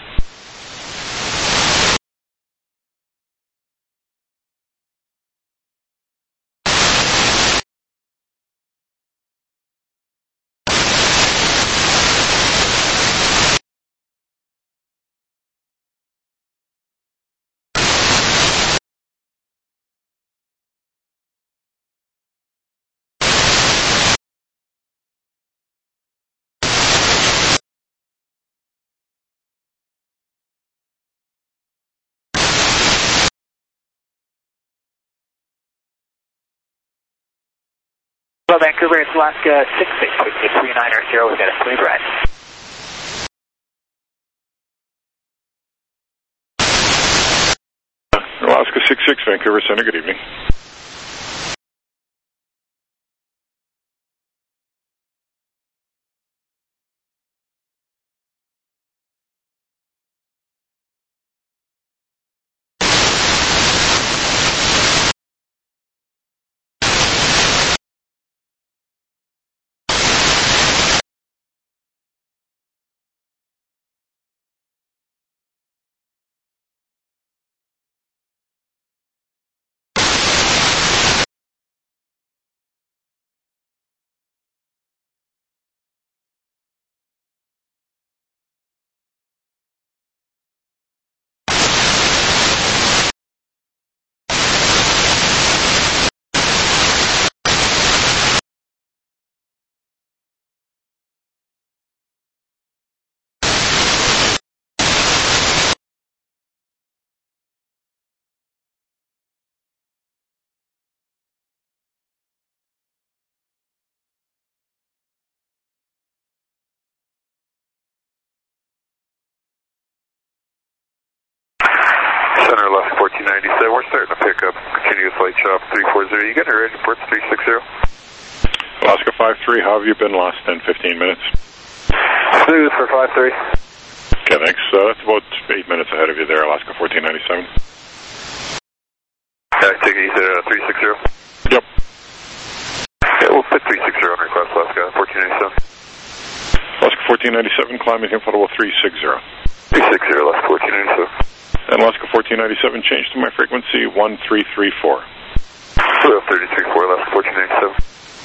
S6: Hello, Vancouver, it's Alaska six six, three nine zero, we've got a smooth ride.
S9: Alaska six six, Vancouver Center, good evening.
S8: ninety-seven, we're starting to pick up. Continuous light chop three four zero. You getting ready for three six zero?
S9: Alaska five three, how have you been last ten, fifteen minutes?
S7: Smooth for five three.
S9: Okay, thanks. Uh, that's about eight minutes ahead of you there, Alaska fourteen ninety-seven.
S8: I take it you said uh, three six zero?
S9: Yep.
S8: Yeah, we'll put three six zero on request, Alaska fourteen ninety-seven.
S9: Alaska fourteen ninety-seven, climbing info level three six zero.
S8: three six zero, Alaska fourteen ninety-seven.
S9: And Alaska fourteen ninety-seven, change to my frequency one three three four.
S8: thirty three four, Alaska fourteen ninety-seven.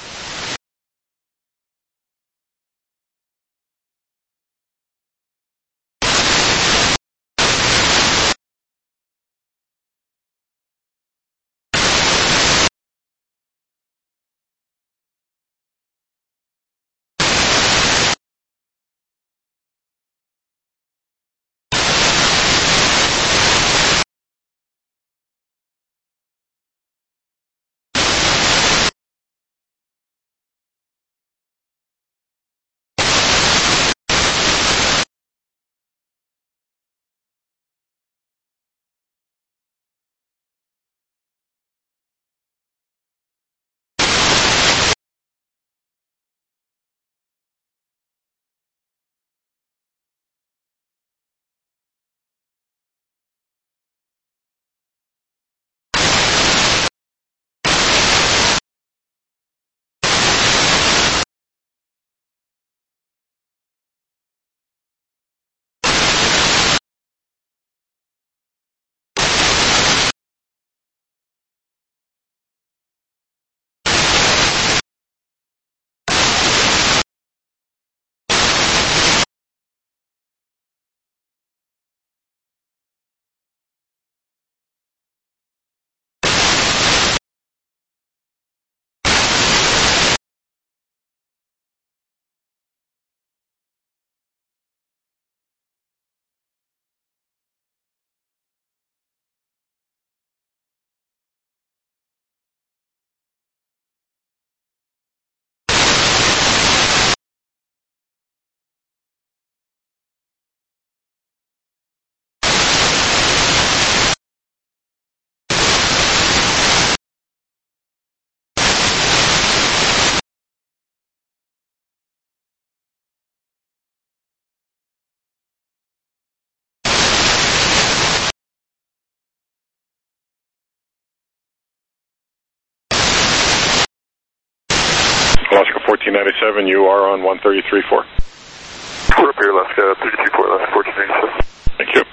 S9: Alaska fourteen ninety-seven, you are on one three three four.
S8: We're up here, Alaska thirty three four, Alaska fourteen ninety-seven.
S9: Thank you.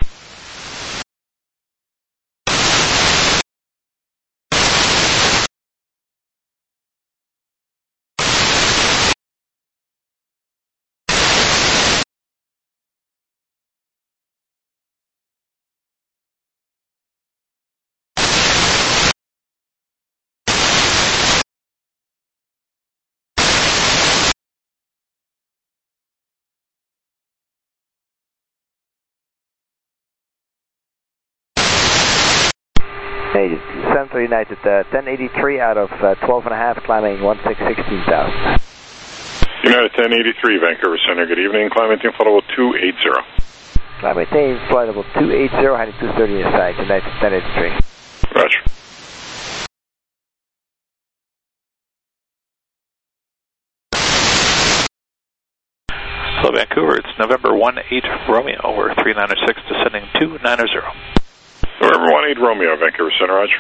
S11: Hey, seven three United, uh, ten eighty-three out of uh, twelve and a half, climbing one six sixteen thousand.
S9: United ten eighty-three, Vancouver Center, good evening, climbing team flight level two eighty.
S11: Climbing team flight level two eighty, heading two thirty inside, United ten eighty-three.
S9: Roger.
S3: Hello, Vancouver, it's November one eight Romeo, we're three nine six, descending two nine zero.
S9: November one eight Romeo, Vancouver Center, Roger.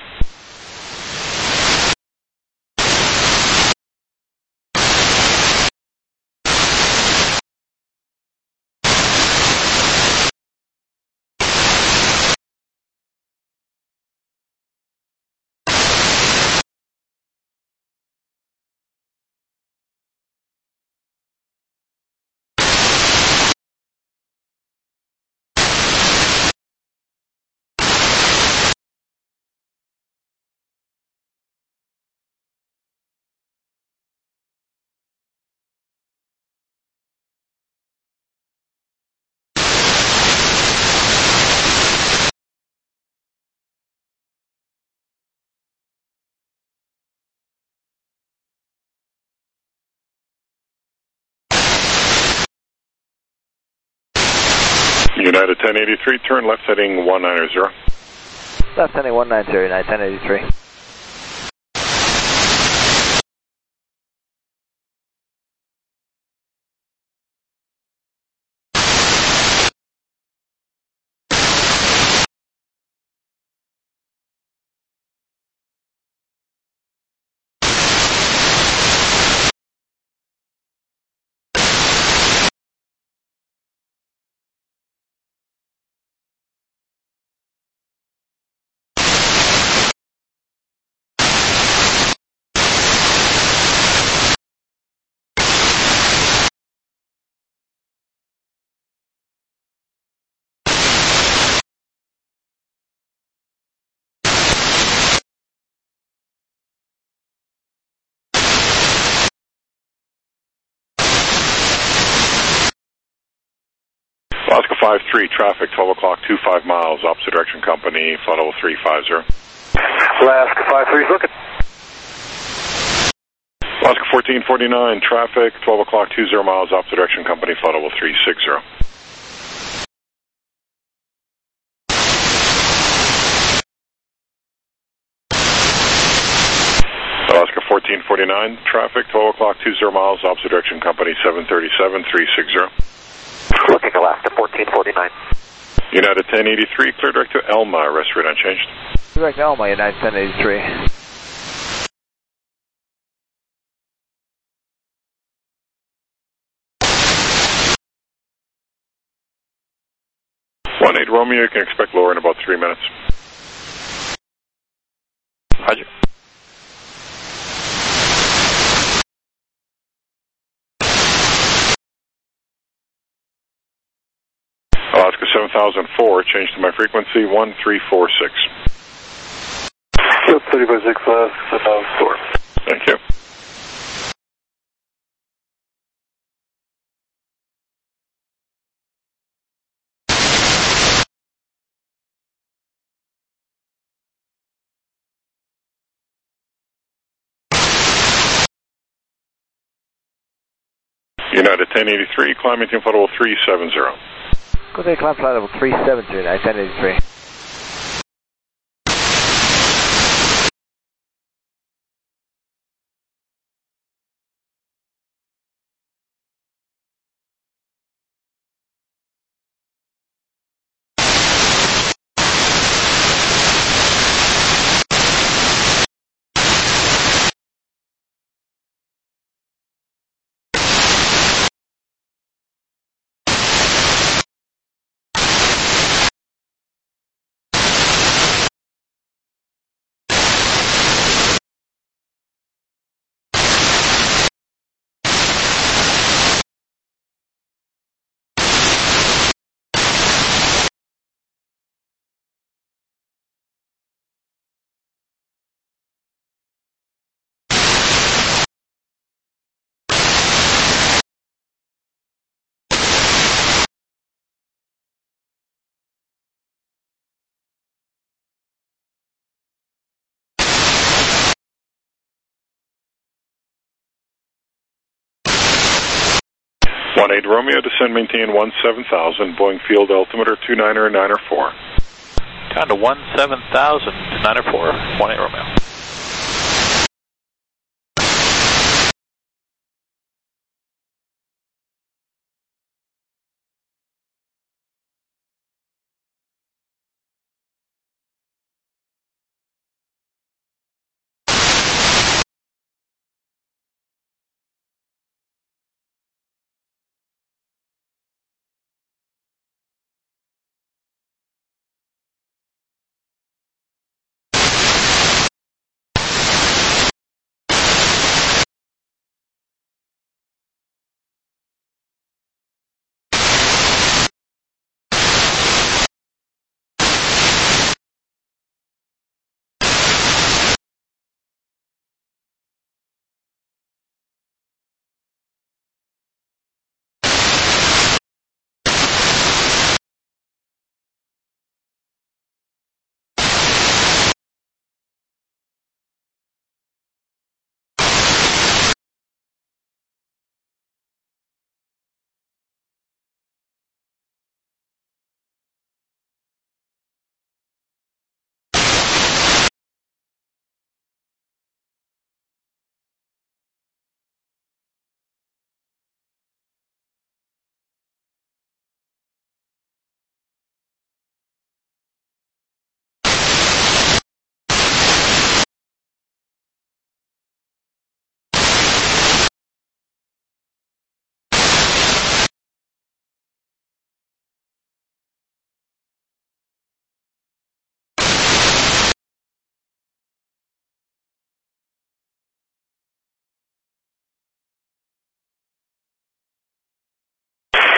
S9: United ten eighty-three, turn left heading one nine zero.
S11: Left heading one nine zero nine, ten eighty-three.
S9: Alaska five three, traffic, twelve o'clock, two five miles, opposite direction company, flight level three five zero.
S8: Alaska five three, looking.
S9: Alaska fourteen forty-nine, traffic, twelve o'clock, two zero miles, opposite direction company, flight level three six zero. Alaska fourteen forty-nine, traffic, twelve o'clock, two zero miles, opposite direction company, seven thirty-seven, three six zero.
S6: Looking Alaska fourteen forty-nine.
S9: United ten eighty-three, clear direct to Elma, rest route unchanged.
S11: Direct Elma, United ten eighty-three.
S9: one eight Romeo, you can expect lower in about three minutes.
S3: Roger.
S9: Alaska seven thousand four, change to my frequency, one three four six.
S8: thirty by six, left, seven thousand four.
S9: Thank you. United ten eighty-three, climbing team flight level three seven zero.
S11: Good day, climb flight level three seven zero, United ten eighty-three. one eight Romeo, descend maintain one seven thousand, Boeing field altimeter two niner niner four.
S3: Down to one seven thousand, niner four, one eight Romeo.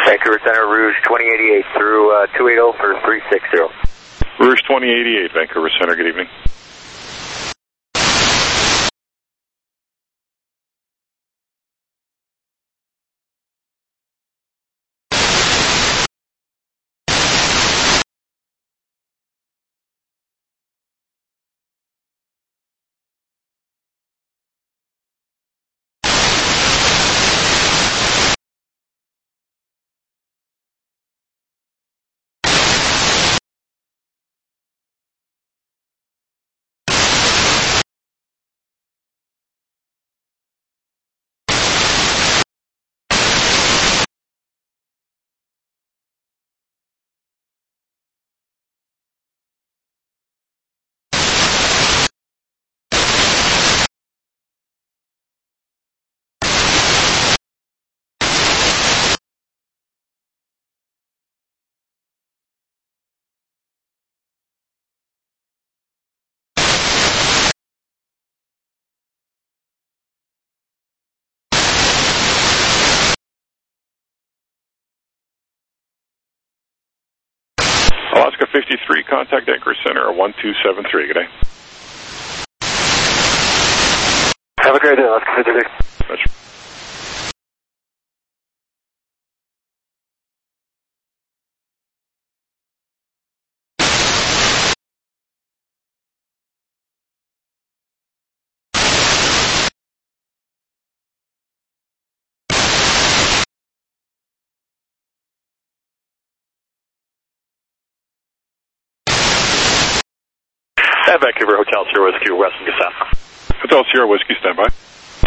S6: Vancouver Center, Rouge twenty eighty-eight through uh, two eighty for three sixty.
S9: Rouge twenty eighty-eight, Vancouver Center, good evening. Alaska fifty-three, contact Anchor Center, one two seven three, good day.
S6: Have a great day, Alaska fifty-three.
S9: Roger.
S10: And Vancouver Hotel Sierra Whiskey, Western Gaston.
S9: Hotel Sierra Whiskey, stand by.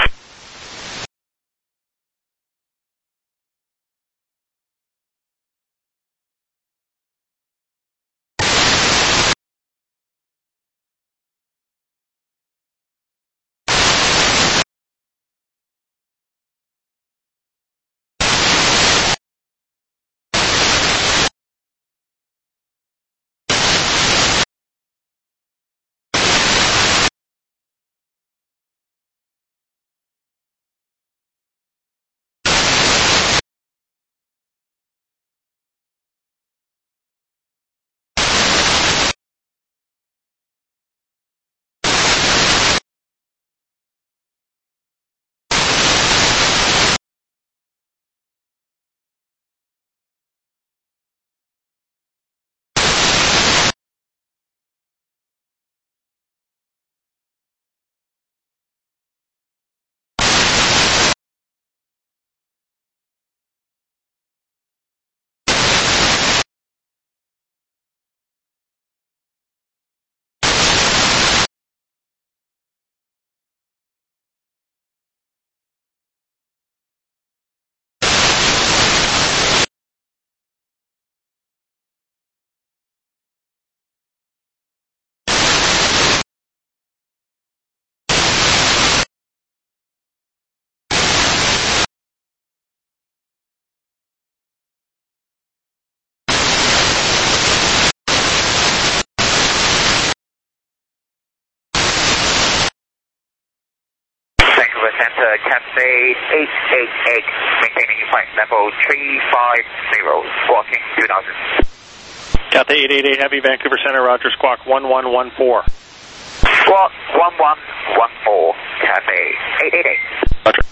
S6: Center, Cathay eight eight eight, maintaining flight level three five zero, squawking two thousand.
S1: Cathay eight eight eight Heavy, Vancouver Center, Roger, squawk one one one four.
S6: Squawk one one one four, Cathay eight eight eight.
S1: Roger.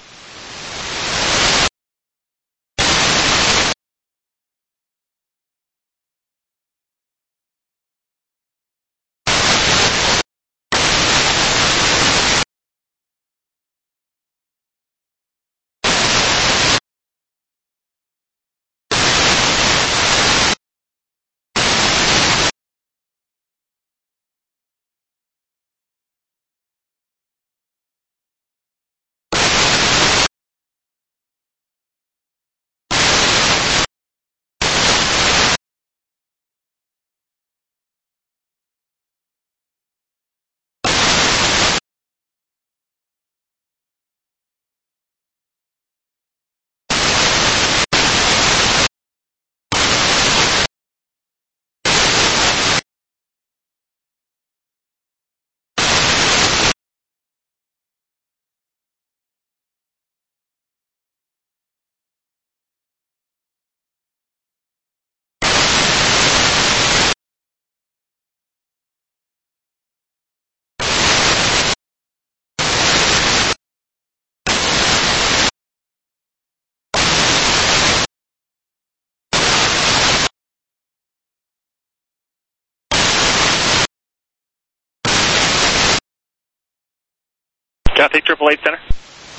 S1: Cathay triple eight Center.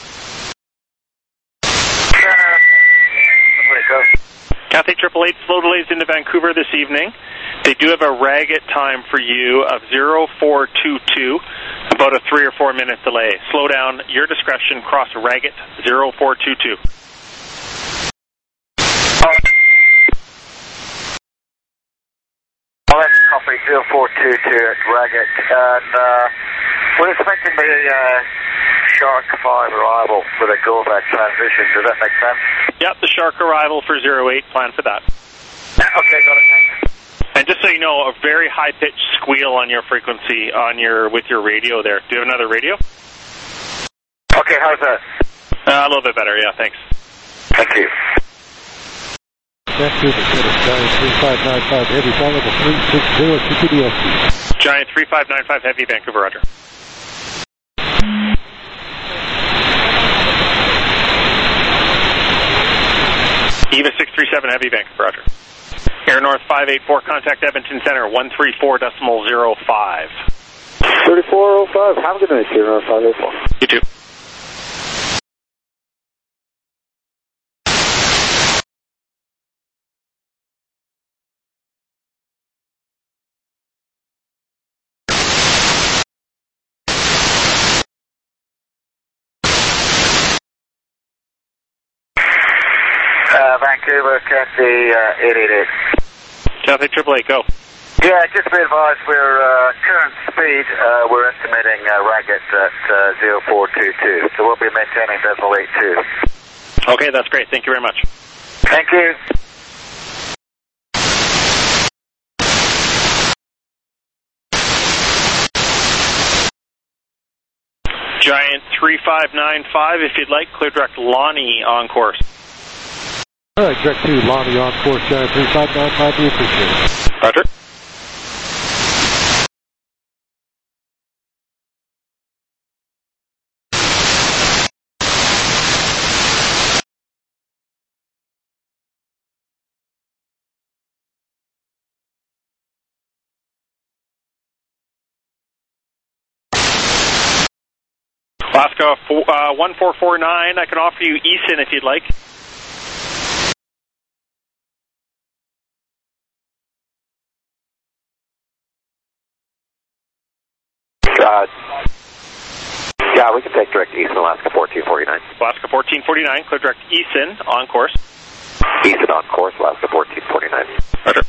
S1: Cathay triple eight, slow delays into Vancouver this evening. They do have a Raggett time for you of zero four two two, about a three or four minute delay. Slow down, your discretion, cross Raggett zero four two two.
S6: Well, that's copy zero four two two at Raggett. And uh, we're expecting the uh, Shark five arrival with a go-back transition. Does that make sense?
S1: Yep, the Shark arrival for zero eight, plan for that.
S6: Okay, got it, thanks.
S1: And just so you know, a very high-pitched squeal on your frequency, on your with your radio there. Do you have another radio?
S6: Okay, how's that?
S1: Uh, a little bit better, yeah, thanks.
S6: Thank you.
S12: Vancouver, Giant three five nine five Heavy, level three six zero, T P D S C.
S1: Giant three five nine five Heavy, Vancouver, roger. Eva six three seven Heavy, Vancouver, roger. Air North five eight four, contact Edmonton Center, one three four decimal zero five.
S7: thirty-four oh five, have a good night, Air North five eight four.
S1: You too.
S6: Uh, Vancouver, Cathay uh, eight eight eight.
S1: Cathay triple eight, go.
S6: Yeah, just be advised, we're uh, current speed, uh, we're estimating uh, Raggett at uh, zero four two two, so we'll be maintaining decimal eight two.
S1: Okay, that's great. Thank you very much.
S6: Thank you.
S1: Giant three five nine five, if you'd like, clear direct Lonnie on course.
S12: All right, direct to Lonnie on course, Giant three five nine five, we appreciate it.
S1: Roger. Alaska four, uh, one four four nine, I can offer you Eason if you'd like.
S10: Uh, yeah, we can take direct Eason, Alaska fourteen forty-nine.
S1: Alaska fourteen forty-nine, clear direct Eason on course.
S10: Eason on course, Alaska fourteen forty-nine.
S1: Roger.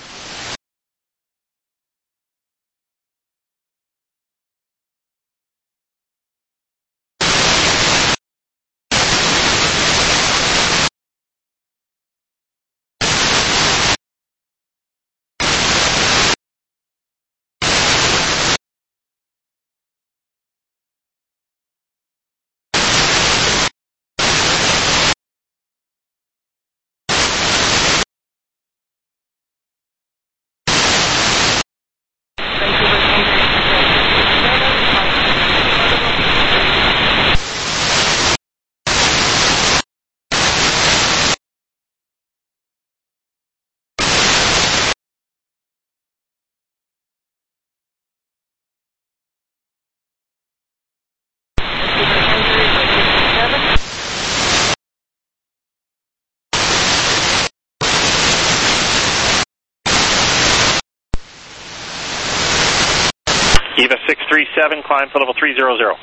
S1: Eva six three seven, climb to level three hundred.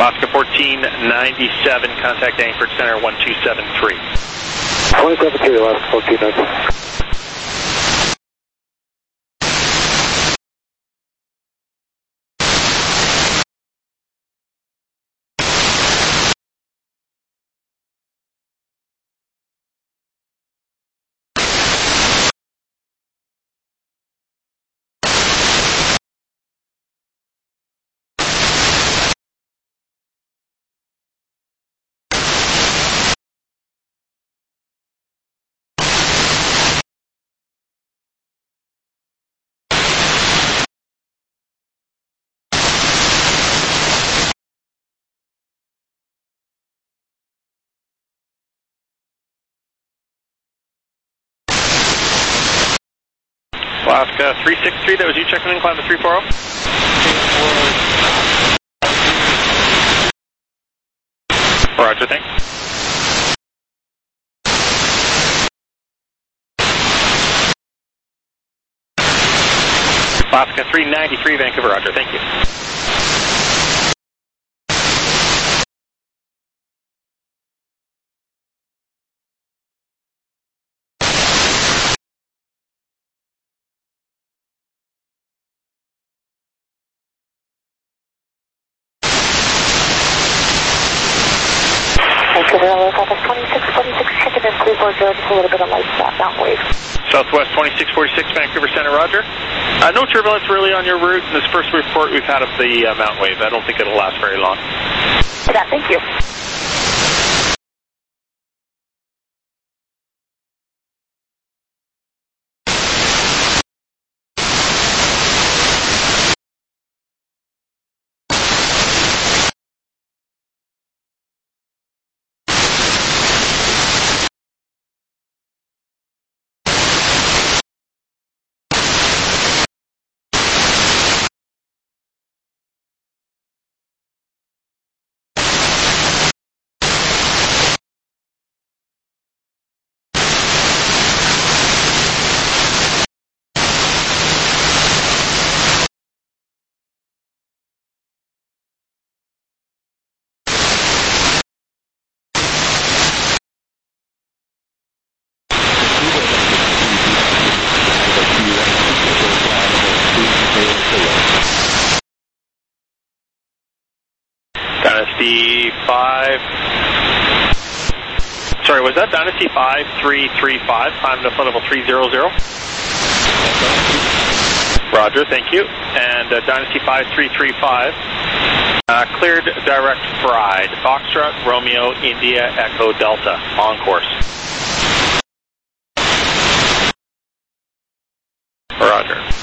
S1: Alaska fourteen ninety-seven, contact Anchorage Center one two seven three.
S7: twenty-seven three, Alaska fourteen ninety-seven.
S1: Alaska three six three, that was you checking in, climb the three forty. Roger, thanks. Alaska three ninety-three, Vancouver, Roger, thank you.
S13: twenty-six forty-six, chicken in three four zero, just a little bit of light stop, mountain wave.
S1: Southwest twenty-six forty-six, Vancouver Center, Roger. Uh, no turbulence really on your route, and this first report we've had of the uh, mountain wave. I don't think it'll last very long.
S13: Yeah, thank you. Dynasty five. Sorry, was that Dynasty five three three five? Climb to flight level three zero zero. Roger, thank you. And uh, Dynasty five three three five. Uh, cleared direct fried. Foxtrot, Romeo, India, Echo, Delta. On course. Roger.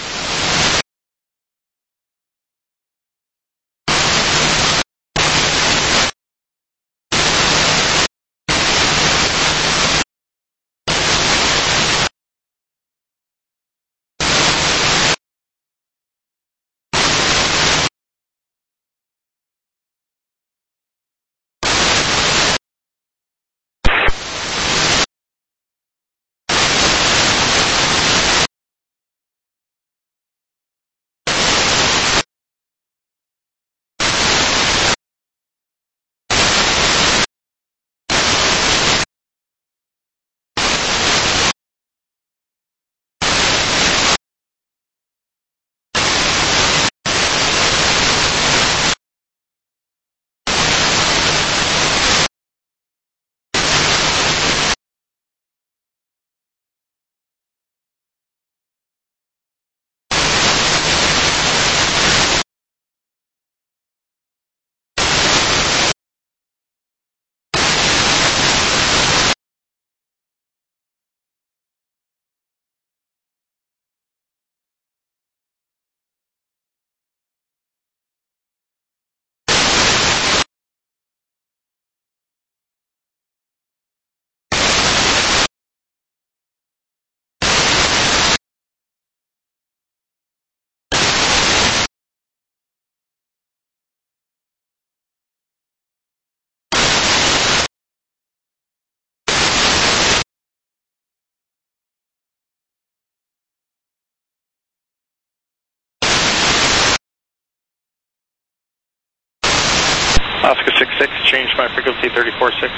S13: Oscar six six, change my frequency thirty-four six.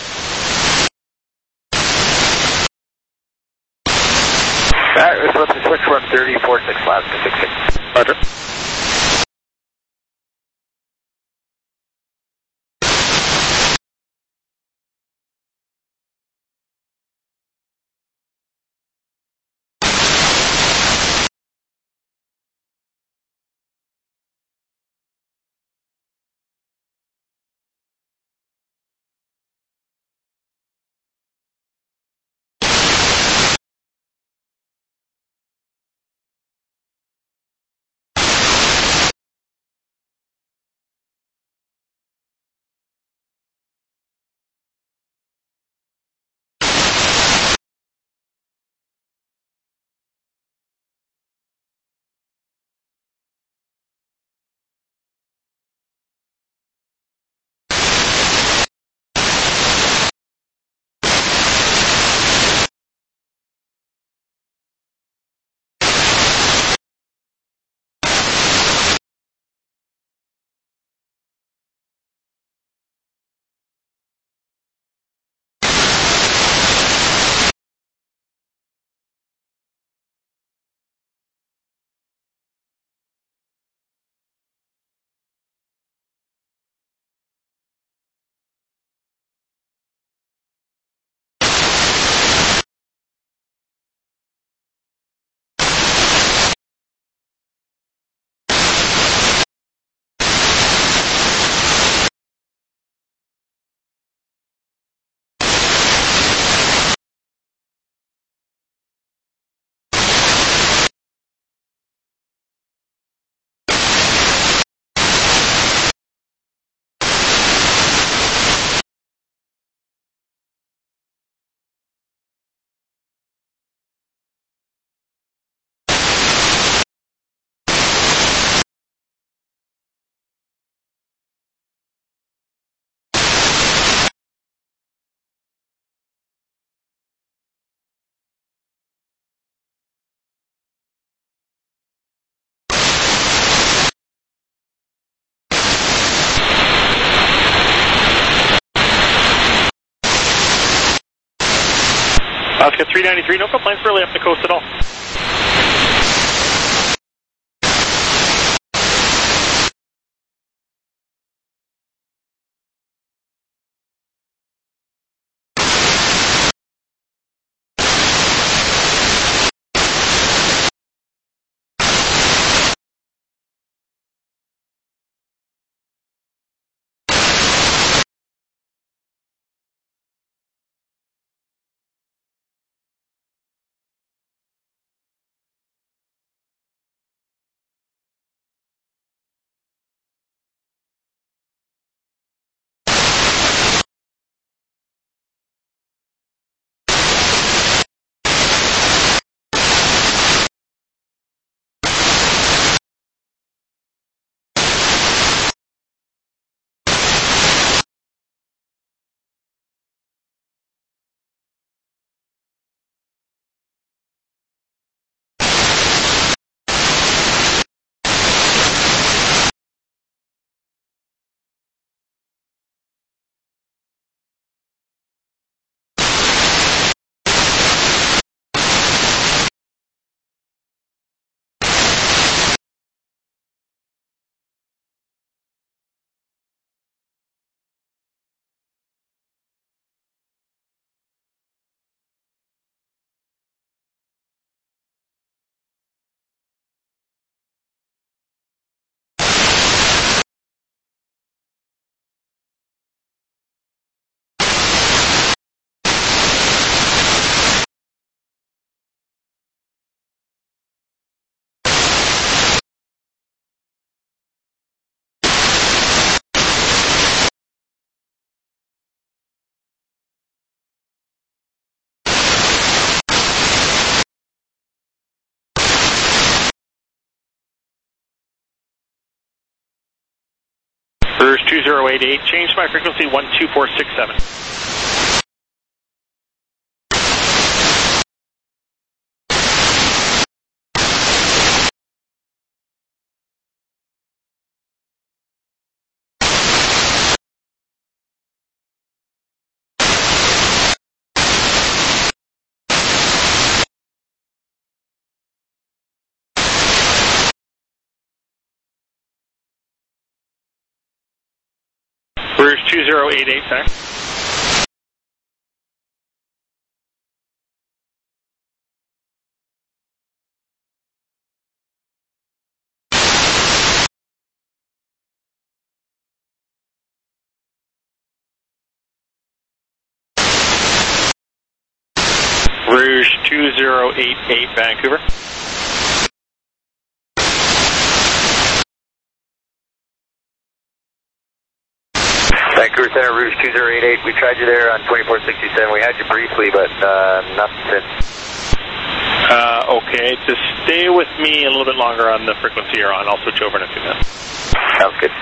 S6: That is what the switch run thirty-four six, Alaska six six.
S13: Roger. Oscar three ninety-three, no complaints really up the coast at all. Rouge two zero eight eight, change my frequency one two four six seven. two zero eight eight, center. Rouge two zero eight eight, Vancouver.
S6: Vancouver Center, Rouge two zero eight eight. We tried you there on twenty-four sixty-seven. We had you briefly, but uh, nothing since.
S13: Uh, okay, just stay with me a little bit longer on the frequency you're on. I'll switch over in a few minutes.
S6: Sounds good.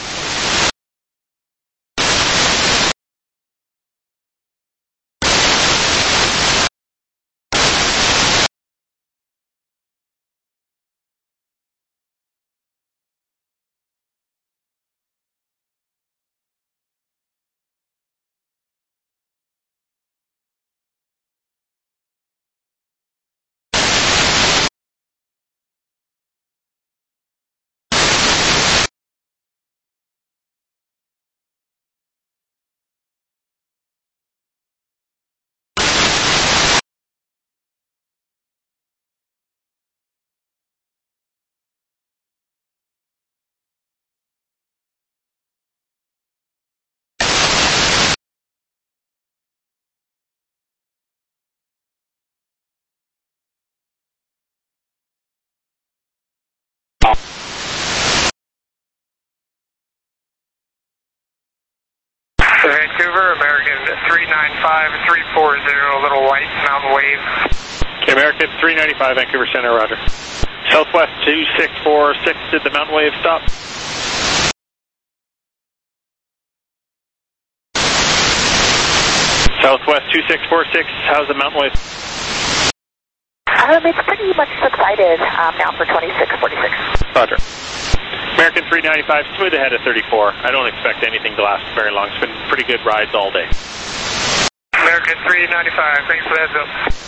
S14: Vancouver, American three nine five three four zero, Little White, Mountain Wave.
S13: Okay, American three ninety-five, Vancouver Center, roger. Southwest two six four six, did the Mountain Wave stop? Southwest two six four six, how's the Mountain Wave?
S15: Um, it's pretty much subsided um, now for twenty-six forty-six.
S13: Roger. American three ninety-five, smooth ahead of thirty-four. I don't expect anything to last very long. It's been pretty good rides all day.
S14: American three ninety-five, thanks for the heads up.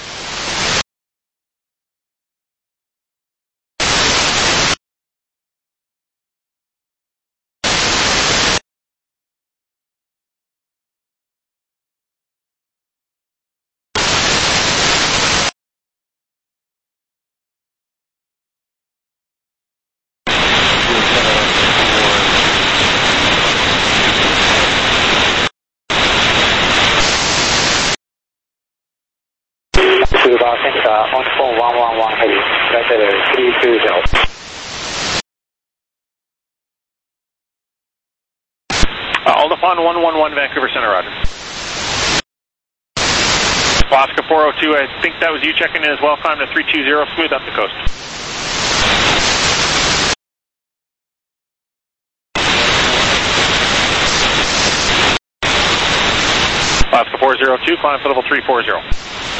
S16: on phone one one one heavy, right there, three two zero.
S13: Uh, Aldefon one one one, Vancouver Center, roger. Alaska four oh two, I think that was you checking in as well. Climb to three two zero, smooth up the coast. Alaska four oh two, climb to level three four zero.